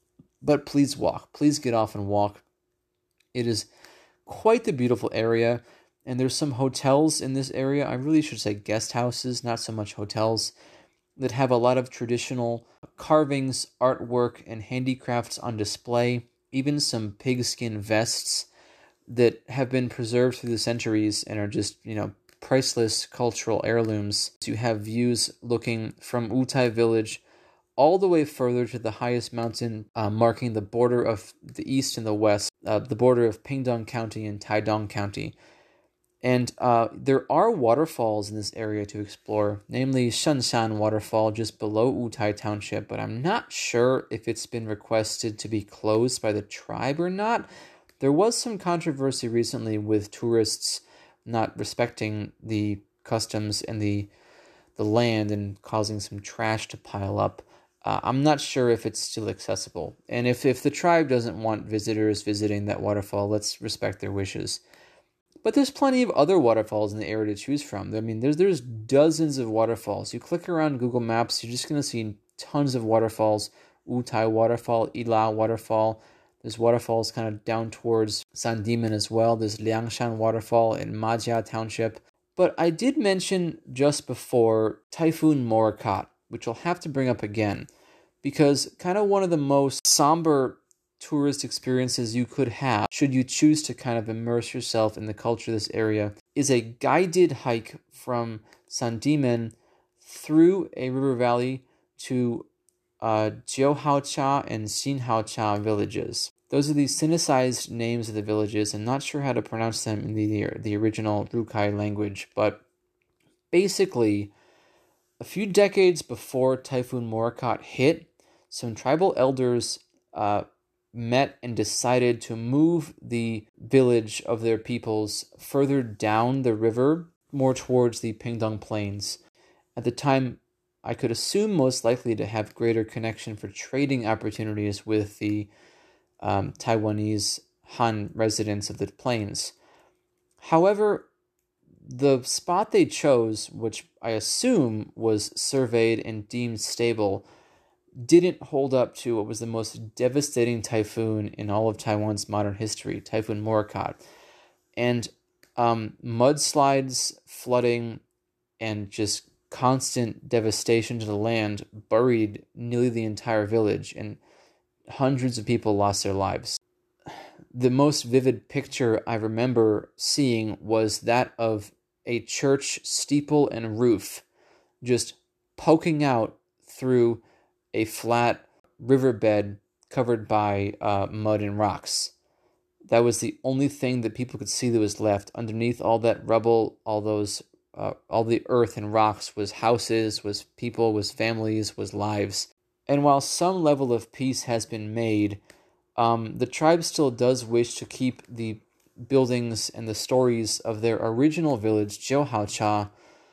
But please walk. Please get off and walk. It is quite the beautiful area. And there's some hotels in this area. I really should say guest houses, not so much hotels, that have a lot of traditional carvings, artwork, and handicrafts on display. Even some pigskin vests that have been preserved through the centuries and are just, you know, priceless cultural heirlooms. You have views looking from Wutai Village all the way further to the highest mountain, uh, marking the border of the east and the west, uh, the border of Pingdong County and Taidong County. And uh, there are waterfalls in this area to explore, namely Shenshan Waterfall just below Wutai Township, but I'm not sure if it's been requested to be closed by the tribe or not. There was some controversy recently with tourists not respecting the customs and the the land and causing some trash to pile up. uh, I'm not sure if it's still accessible. And if, if the tribe doesn't want visitors visiting that waterfall, let's respect their wishes. But there's plenty of other waterfalls in the area to choose from. I mean, there's there's dozens of waterfalls. You click around Google Maps, you're just going to see tons of waterfalls. Wutai Waterfall, Ila Waterfall. There's waterfalls kind of down towards Sandiman as well. There's Liangshan Waterfall in Majia Township. But I did mention just before Typhoon Morakot, which I'll have to bring up again, because kind of one of the most somber tourist experiences you could have, should you choose to kind of immerse yourself in the culture of this area, is a guided hike from Sandiman through a river valley to uh, Jiuhaocha and Xinhaocha villages. Those are the sinicized names of the villages. I'm not sure how to pronounce them in the, the original Rukai language, but basically, a few decades before Typhoon Morakot hit, some tribal elders uh, met and decided to move the village of their peoples further down the river, more towards the Pingdong Plains. At the time, I could assume most likely to have greater connection for trading opportunities with the um, Taiwanese Han residents of the plains. However, the spot they chose, which I assume was surveyed and deemed stable, didn't hold up to what was the most devastating typhoon in all of Taiwan's modern history, Typhoon Morakot. And um, mudslides, flooding, and just constant devastation to the land buried nearly the entire village, and hundreds of people lost their lives. The most vivid picture I remember seeing was that of a church steeple and roof just poking out through a flat riverbed covered by uh, mud and rocks. That was the only thing that people could see that was left. Underneath all that rubble, all those, uh, all the earth and rocks was houses, was people, was families, was lives. And while some level of peace has been made, um, the tribe still does wish to keep the buildings and the stories of their original village, Jiuhaocha,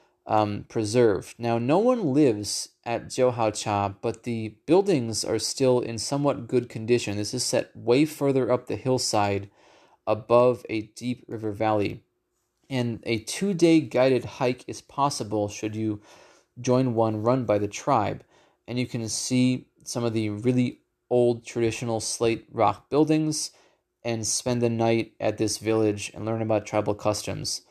um, preserved. Now, no one lives at Jiuhaocha, but the buildings are still in somewhat good condition. This is set way further up the hillside above a deep river valley. And a two-day guided hike is possible should you join one run by the tribe. And you can see some of the really old traditional slate rock buildings and spend the night at this village and learn about tribal customs.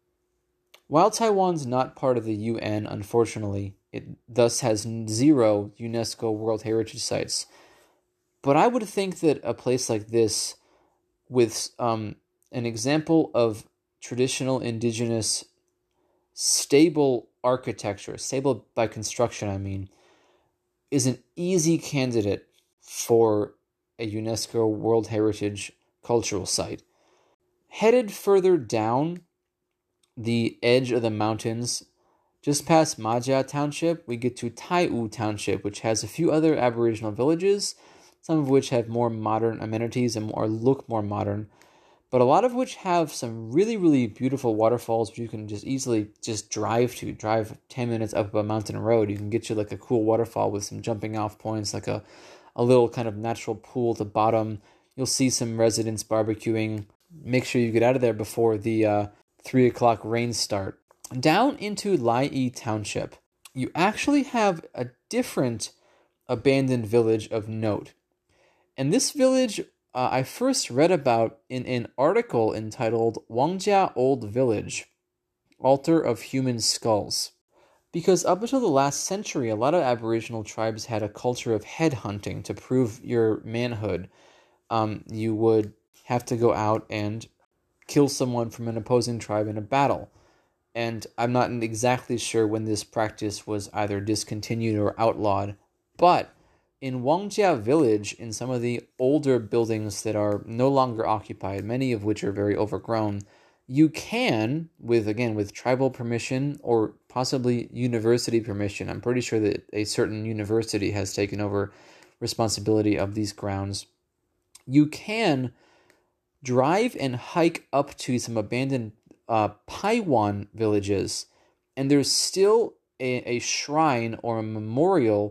While Taiwan's not part of the U N, unfortunately, it thus has zero UNESCO World Heritage Sites. But I would think that a place like this, with um, an example of traditional indigenous stable architecture, stable by construction, I mean, is an easy candidate for a UNESCO World Heritage cultural site. Headed further down the edge of the mountains, just past Majia Township, we get to Taiwu Township, which has a few other Aboriginal villages, some of which have more modern amenities and more look more modern, but a lot of which have some really, really beautiful waterfalls which you can just easily just drive to. Drive ten minutes up a mountain road. You can get you like a cool waterfall with some jumping off points, like a, a little kind of natural pool at the bottom. You'll see some residents barbecuing. Make sure you get out of there before the uh, three o'clock rains start. Down into Lai Township, you actually have a different abandoned village of note. And this village uh, I first read about in an article entitled Wangjia Old Village, Altar of Human Skulls. Because up until the last century, a lot of Aboriginal tribes had a culture of headhunting to prove your manhood. Um, you would have to go out and kill someone from an opposing tribe in a battle. And I'm not exactly sure when this practice was either discontinued or outlawed, but in Wangjia Village, in some of the older buildings that are no longer occupied, many of which are very overgrown, you can, with again, with tribal permission or possibly university permission, I'm pretty sure that a certain university has taken over responsibility of these grounds, you can drive and hike up to some abandoned uh, Paiwan villages, and there's still a, a shrine or a memorial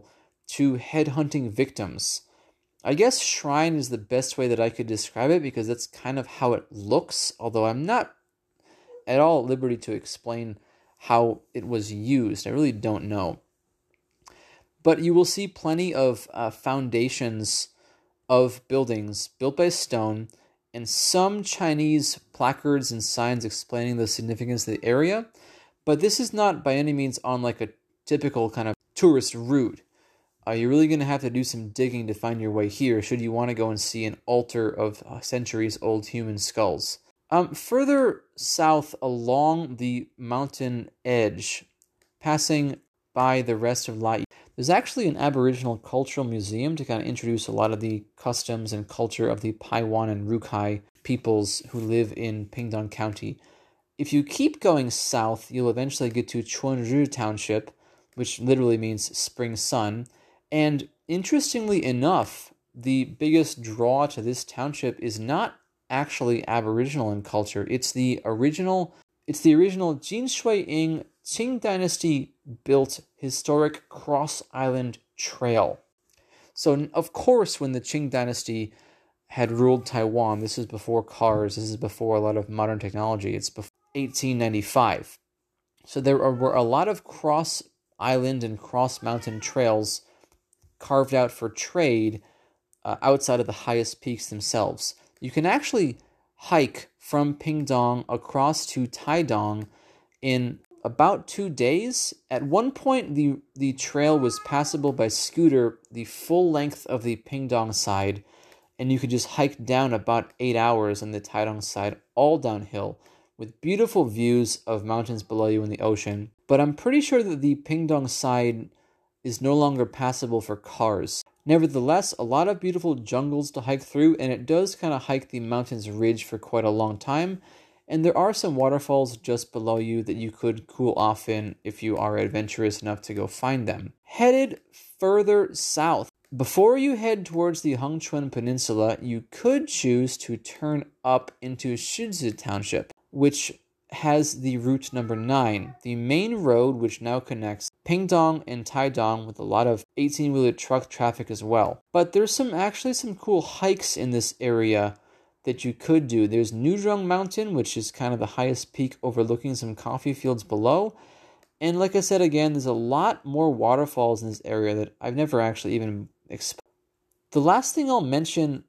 to headhunting victims. I guess shrine is the best way that I could describe it because that's kind of how it looks, although I'm not at all at liberty to explain how it was used. I really don't know. But you will see plenty of uh, foundations of buildings built by stone and some Chinese placards and signs explaining the significance of the area. But this is not by any means on like a typical kind of tourist route. Uh, you're really going to have to do some digging to find your way here should you want to go and see an altar of uh, centuries-old human skulls. Um, further south along the mountain edge, passing by the rest of Lai, there's actually an Aboriginal cultural museum to kind of introduce a lot of the customs and culture of the Paiwan and Rukai peoples who live in Pingdong County. If you keep going south, you'll eventually get to Chuanzhi Township, which literally means spring sun. And interestingly enough, the biggest draw to this township is not actually Aboriginal in culture. It's the original, it's the original Jin Shui Ying Qing Dynasty built historic Cross Island Trail. So, of course, when the Qing Dynasty had ruled Taiwan, this is before cars, this is before a lot of modern technology, it's before eighteen ninety-five. So there were a lot of cross-island and cross-mountain trails carved out for trade uh, outside of the highest peaks themselves. You can actually hike from Pingdong across to Taidong in about two days. At one point, the, the trail was passable by scooter the full length of the Pingdong side, and you could just hike down about eight hours on the Taidong side, all downhill, with beautiful views of mountains below you in the ocean. But I'm pretty sure that the Pingdong side is no longer passable for cars. Nevertheless, a lot of beautiful jungles to hike through, and it does kind of hike the mountain's ridge for quite a long time. And there are some waterfalls just below you that you could cool off in if you are adventurous enough to go find them. Headed further south, before you head towards the Hengchuan Peninsula, you could choose to turn up into Shizi Township, which has the route number nine, the main road which now connects Pingdong and Taidong with a lot of eighteen-wheeler truck traffic as well. But there's some actually some cool hikes in this area that you could do. There's Nuzhong Mountain, which is kind of the highest peak overlooking some coffee fields below. And like I said again, there's a lot more waterfalls in this area that I've never actually even explored. The last thing I'll mention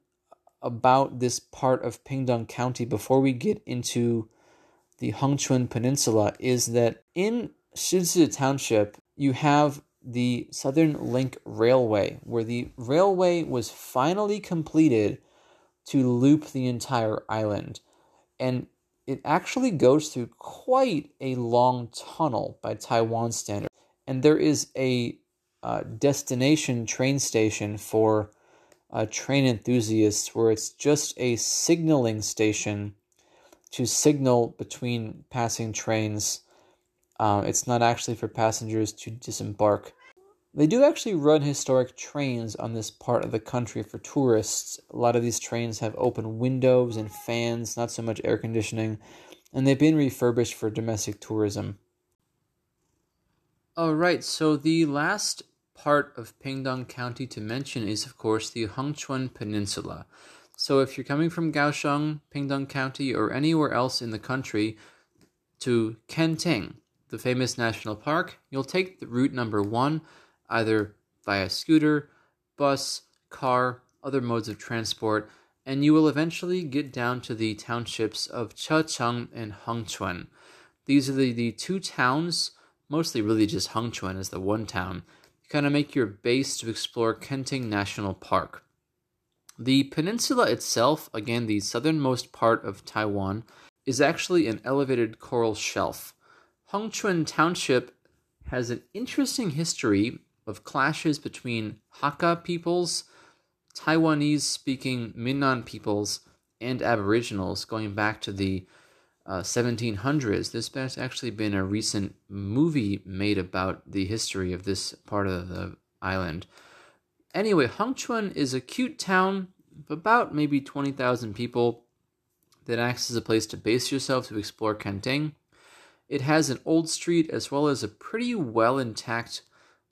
about this part of Pingdong County before we get into the Hengchuan Peninsula is that in Shizi Township, you have the Southern Link Railway, where the railway was finally completed to loop the entire island. And it actually goes through quite a long tunnel by Taiwan standards. And there is a uh, destination train station for uh, train enthusiasts where it's just a signaling station to signal between passing trains. Uh, it's not actually for passengers to disembark. They do actually run historic trains on this part of the country for tourists. A lot of these trains have open windows and fans, not so much air conditioning, and they've been refurbished for domestic tourism. Alright, so the last part of Pingdong County to mention is, of course, the Hengchuan Peninsula. So if you're coming from Kaohsiung, Pingdong County, or anywhere else in the country to Kenting, the famous national park, you'll take the route number one, either via scooter, bus, car, other modes of transport, and you will eventually get down to the townships of Checheng and Hengchuan. These are the, the two towns, mostly really just Hengchuan as the one town, kind of make your base to explore Kenting National Park. The peninsula itself, again the southernmost part of Taiwan, is actually an elevated coral shelf. Hengchuan Township has an interesting history of clashes between Hakka peoples, Taiwanese-speaking Minnan peoples, and Aboriginals going back to the uh, seventeen hundreds. This has actually been a recent movie made about the history of this part of the island. Anyway, Hengchuan is a cute town of about maybe twenty thousand people that acts as a place to base yourself to explore Kenting. It has an old street as well as a pretty well intact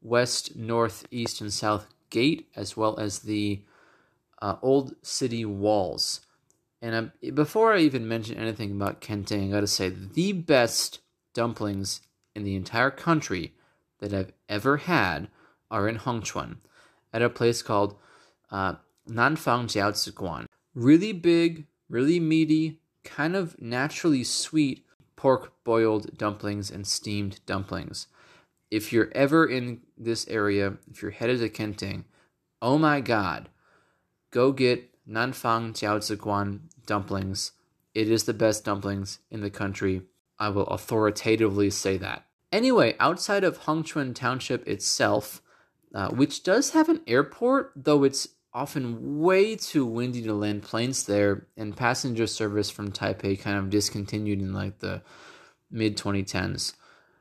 west, north, east, and south gate, as well as the uh, old city walls. And um, before I even mention anything about Kenting, I gotta say, the best dumplings in the entire country that I've ever had are in Hongchuan, at a place called uh, Nanfang Jiaozi Guan. Really big, really meaty, kind of naturally sweet pork boiled dumplings and steamed dumplings. If you're ever in this area, if you're headed to Kenting, oh my god, go get Nanfang Jiaozi Guan dumplings. It is the best dumplings in the country. I will authoritatively say that. Anyway, outside of Hongchuan Township itself, uh, which does have an airport, though it's often way too windy to land planes there, and passenger service from Taipei kind of discontinued in like the mid twenty tens.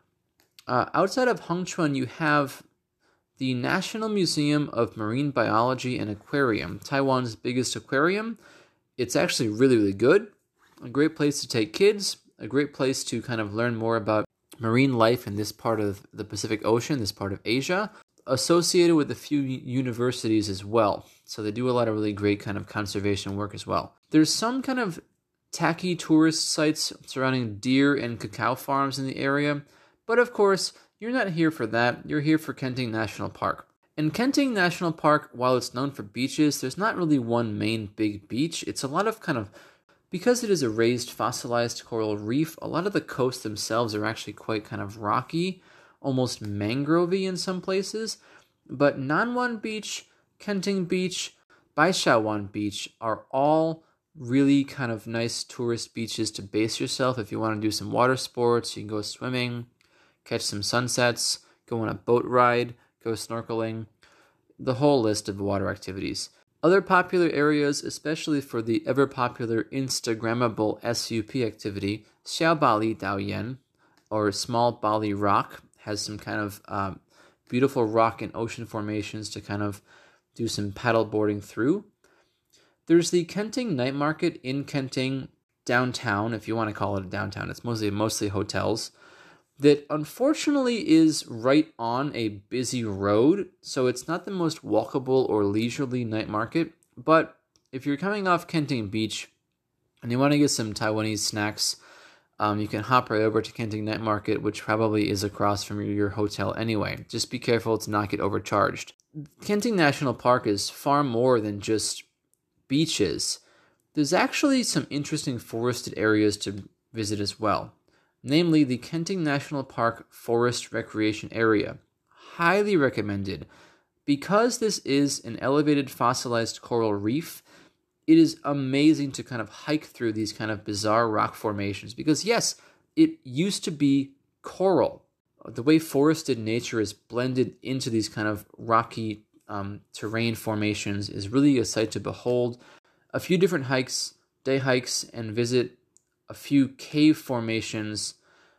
Uh, outside of Hongchuan, you have the National Museum of Marine Biology and Aquarium, Taiwan's biggest aquarium. It's actually really, really good. A great place to take kids, a great place to kind of learn more about marine life in this part of the Pacific Ocean, this part of Asia, associated with a few universities as well. So they do a lot of really great kind of conservation work as well. There's some kind of tacky tourist sites surrounding deer and cacao farms in the area, but of course, you're not here for that. You're here for Kenting National Park. In Kenting National Park, while it's known for beaches, there's not really one main big beach. It's a lot of kind of, because it is a raised fossilized coral reef, a lot of the coasts themselves are actually quite kind of rocky, almost mangrovey in some places. But Nanwan Beach, Kenting Beach, Baishawan Beach are all really kind of nice tourist beaches to base yourself. If you want to do some water sports, you can go swimming, catch some sunsets, go on a boat ride, go snorkeling, the whole list of water activities. Other popular areas, especially for the ever-popular Instagrammable S U P activity, Xiao Bali Daoyan, or Small Bali Rock, has some kind of um, beautiful rock and ocean formations to kind of do some paddle boarding through. There's the Kenting Night Market in Kenting downtown, if you want to call it a downtown. It's mostly mostly hotels. That unfortunately is right on a busy road, so it's not the most walkable or leisurely night market. But if you're coming off Kenting Beach and you want to get some Taiwanese snacks, um, you can hop right over to Kenting Night Market, which probably is across from your, your hotel anyway. Just be careful to not get overcharged. Kenting National Park is far more than just beaches. There's actually some interesting forested areas to visit as well. Namely the Kenting National Park Forest Recreation Area. Highly recommended. Because this is an elevated fossilized coral reef, it is amazing to kind of hike through these kind of bizarre rock formations. Because yes, it used to be coral. The way forested nature is blended into these kind of rocky um, terrain formations is really a sight to behold. A few different hikes, day hikes, and visit a few cave formations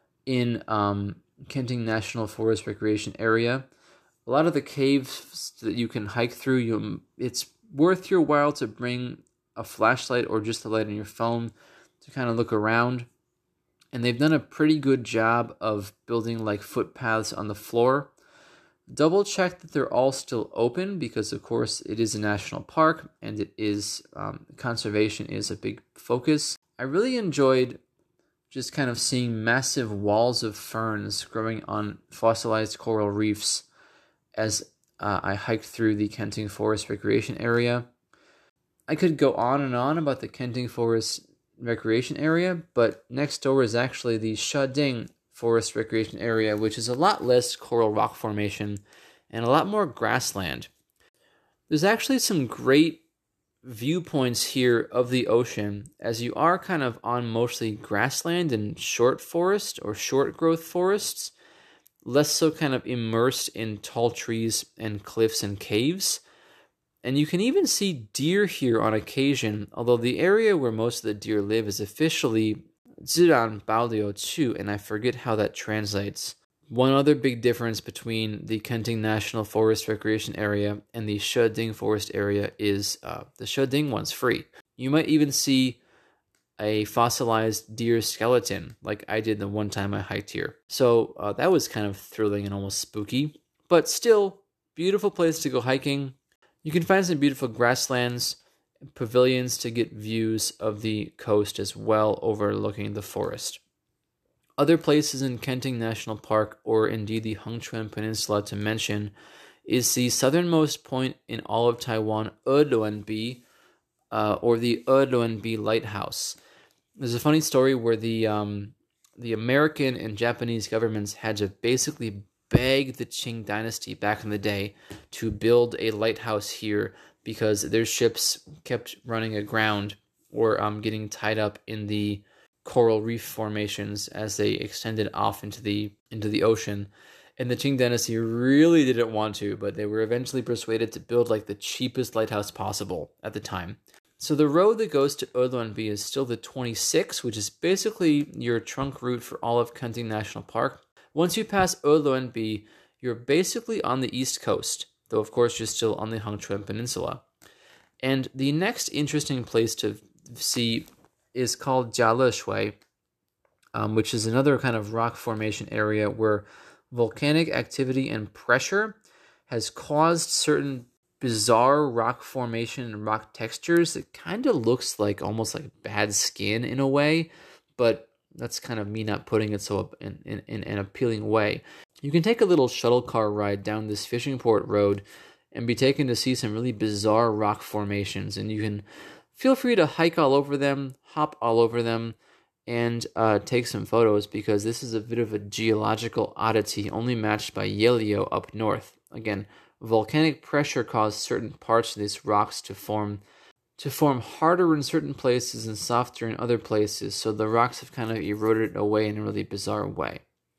in um, Kenting National Forest Recreation Area. A lot of the caves that you can hike through, you, it's worth your while to bring a flashlight or just a light on your phone to kind of look around. And they've done a pretty good job of building like footpaths on the floor. Double check that they're all still open because, of course, it is a national park and it is um, conservation is a big focus. I really enjoyed just kind of seeing massive walls of ferns growing on fossilized coral reefs as uh, I hiked through the Kenting Forest Recreation Area. I could go on and on about the Kenting Forest Recreation Area, but next door is actually the Shading Forest Recreation Area, which is a lot less coral rock formation and a lot more grassland. There's actually some great viewpoints here of the ocean, as you are kind of on mostly grassland and short forest or short growth forests, less so kind of immersed in tall trees and cliffs and caves. And you can even see deer here on occasion, although the area where most of the deer live is officially Ziran Baoliu Chu, and I forget how that translates. One other big difference between the Kenting National Forest Recreation Area and the Sheding Forest Area is uh, the Sheding one's free. You might even see a fossilized deer skeleton, like I did the one time I hiked here. So uh, that was kind of thrilling and almost spooky. But still, beautiful place to go hiking. You can find some beautiful grasslands, pavilions to get views of the coast as well, overlooking the forest. Other places in Kenting National Park, or indeed the Hengchuan Peninsula to mention, is the southernmost point in all of Taiwan, Eluanbi, uh, or the Eluanbi Lighthouse. There's a funny story where the um, the American and Japanese governments had to basically beg the Qing dynasty back in the day to build a lighthouse here because their ships kept running aground or um, getting tied up in the coral reef formations as they extended off into the into the ocean. And the Qing dynasty really didn't want to, but they were eventually persuaded to build like the cheapest lighthouse possible at the time. So the road that goes to Eluanbi is still the twenty-six, which is basically your trunk route for all of Kenting National Park. Once you pass Eluanbi, you're basically on the east coast, though of course you're still on the Hengchuan Peninsula. And the next interesting place to see is called Jiale Shui, um, which is another kind of rock formation area where volcanic activity and pressure has caused certain bizarre rock formation and rock textures. It kind of looks like almost like bad skin in a way, but that's kind of me not putting it so in, in, in an appealing way. You can take a little shuttle car ride down this fishing port road and be taken to see some really bizarre rock formations, and you can feel free to hike all over them, hop all over them, and uh, take some photos, because this is a bit of a geological oddity only matched by Yelio up north. Again, volcanic pressure caused certain parts of these rocks to form to form harder in certain places and softer in other places, so the rocks have kind of eroded away in a really bizarre way.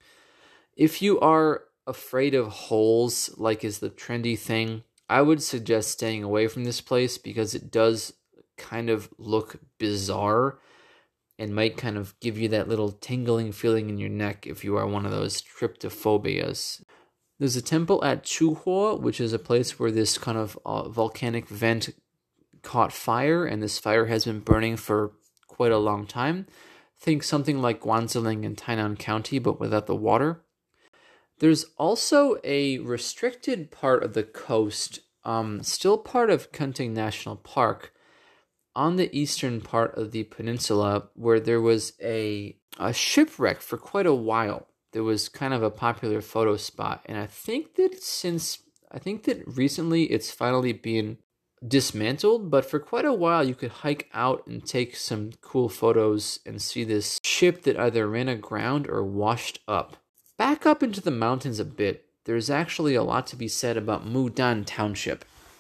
If you are afraid of holes, like is the trendy thing, I would suggest staying away from this place because it does kind of look bizarre and might kind of give you that little tingling feeling in your neck if you are one of those tryptophobias. There's a temple at Chuhuo, which is a place where this kind of uh, volcanic vent caught fire, and this fire has been burning for quite a long time. Think something like Guanziling in Tainan County, but without the water. There's also a restricted part of the coast, um, still part of Kenting National Park, on the eastern part of the peninsula, where there was a, a shipwreck for quite a while. There was kind of a popular photo spot, and I think that since, I think that recently it's finally been dismantled, but for quite a while you could hike out and take some cool photos and see this ship that either ran aground or washed up. Back up into the mountains a bit, there's actually a lot to be said about Mudan Township,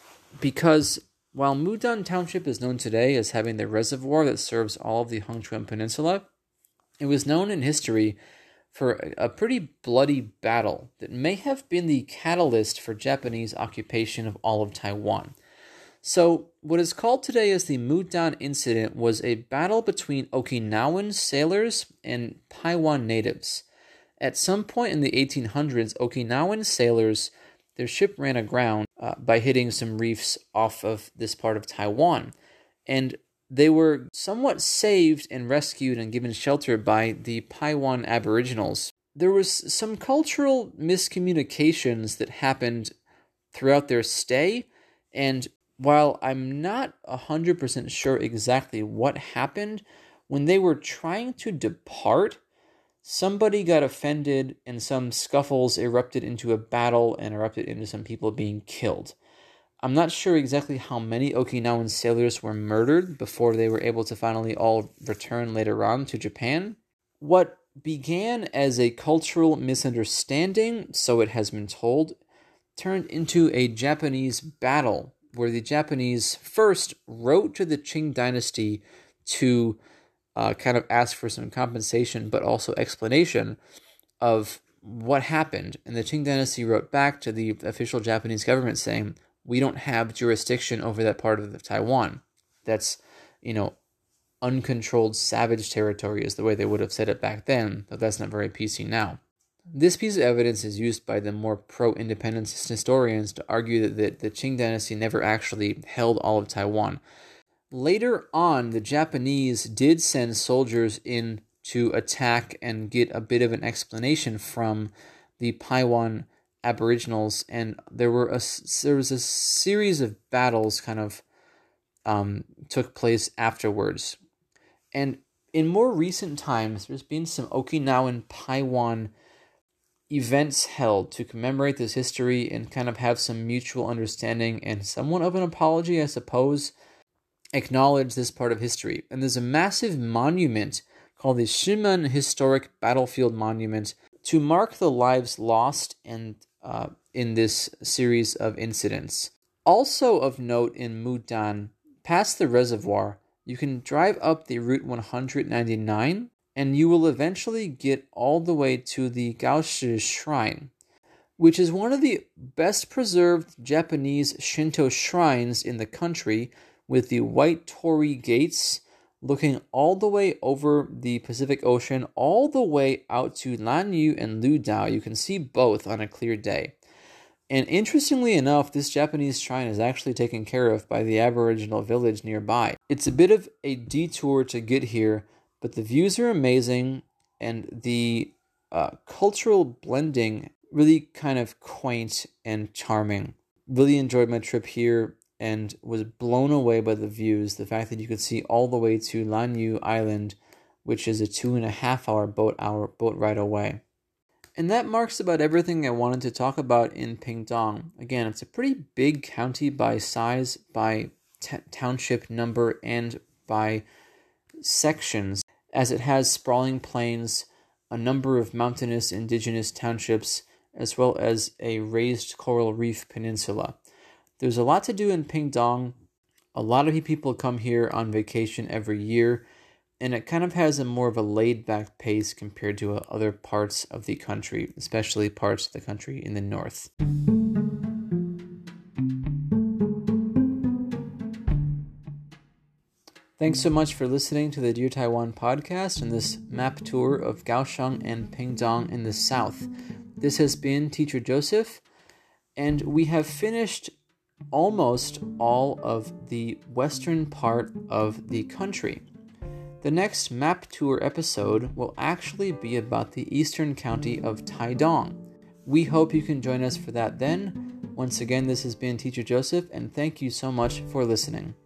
because while Mudan Township is known today as having the reservoir that serves all of the Hengchuan Peninsula, it was known in history for a pretty bloody battle that may have been the catalyst for Japanese occupation of all of Taiwan. So, what is called today as the Mudan Incident was a battle between Okinawan sailors and Taiwan natives. At some point in the eighteen hundreds, Okinawan sailors, their ship ran aground uh, by hitting some reefs off of this part of Taiwan, and they were somewhat saved and rescued and given shelter by the Paiwan Aboriginals. There was some cultural miscommunications that happened throughout their stay, and while I'm not one hundred percent sure exactly what happened, when they were trying to depart, somebody got offended and some scuffles erupted into a battle and erupted into some people being killed. I'm not sure exactly how many Okinawan sailors were murdered before they were able to finally all return later on to Japan. What began as a cultural misunderstanding, so it has been told, turned into a Japanese battle, where the Japanese first wrote to the Qing dynasty to uh, kind of ask for some compensation, but also explanation of what happened. And the Qing dynasty wrote back to the official Japanese government saying, we don't have jurisdiction over that part of the Taiwan. That's, you know, uncontrolled savage territory is the way they would have said it back then, but that's not very P C now. This piece of evidence is used by the more pro-independence historians to argue that the, the Qing dynasty never actually held all of Taiwan. Later on, the Japanese did send soldiers in to attack and get a bit of an explanation from the Paiwan Aboriginals, and there were a there was a series of battles kind of um, took place afterwards. And in more recent times, there's been some Okinawan Paiwan events held to commemorate this history and kind of have some mutual understanding and somewhat of an apology, I suppose, acknowledge this part of history. And there's a massive monument called the Shimen Historic Battlefield Monument to mark the lives lost and uh, in this series of incidents. Also of note in Mudan, past the reservoir, you can drive up the Route one ninety-nine, and you will eventually get all the way to the Gaoshi Shrine, which is one of the best preserved Japanese Shinto shrines in the country, with the white torii gates looking all the way over the Pacific Ocean, all the way out to Lanyu and Ludao. You can see both on a clear day. And interestingly enough, this Japanese shrine is actually taken care of by the Aboriginal village nearby. It's a bit of a detour to get here, but the views are amazing, and the uh, cultural blending really kind of quaint and charming. Really enjoyed my trip here and was blown away by the views. The fact that you could see all the way to Lanyu Island, which is a two and a half hour boat hour boat ride away. And that marks about everything I wanted to talk about in Pingdong. Again, it's a pretty big county by size, by t- township number, and by sections, as it has sprawling plains, a number of mountainous indigenous townships, as well as a raised coral reef peninsula. There's a lot to do in Pingdong. A lot of people come here on vacation every year, and it kind of has a more of a laid-back pace compared to other parts of the country, especially parts of the country in the north. Thanks so much for listening to the Dear Taiwan podcast and this map tour of Kaohsiung and Pingdong in the south. This has been Teacher Joseph, and we have finished almost all of the western part of the country. The next map tour episode will actually be about the eastern county of Taidong. We hope you can join us for that then. Once again, this has been Teacher Joseph, and thank you so much for listening.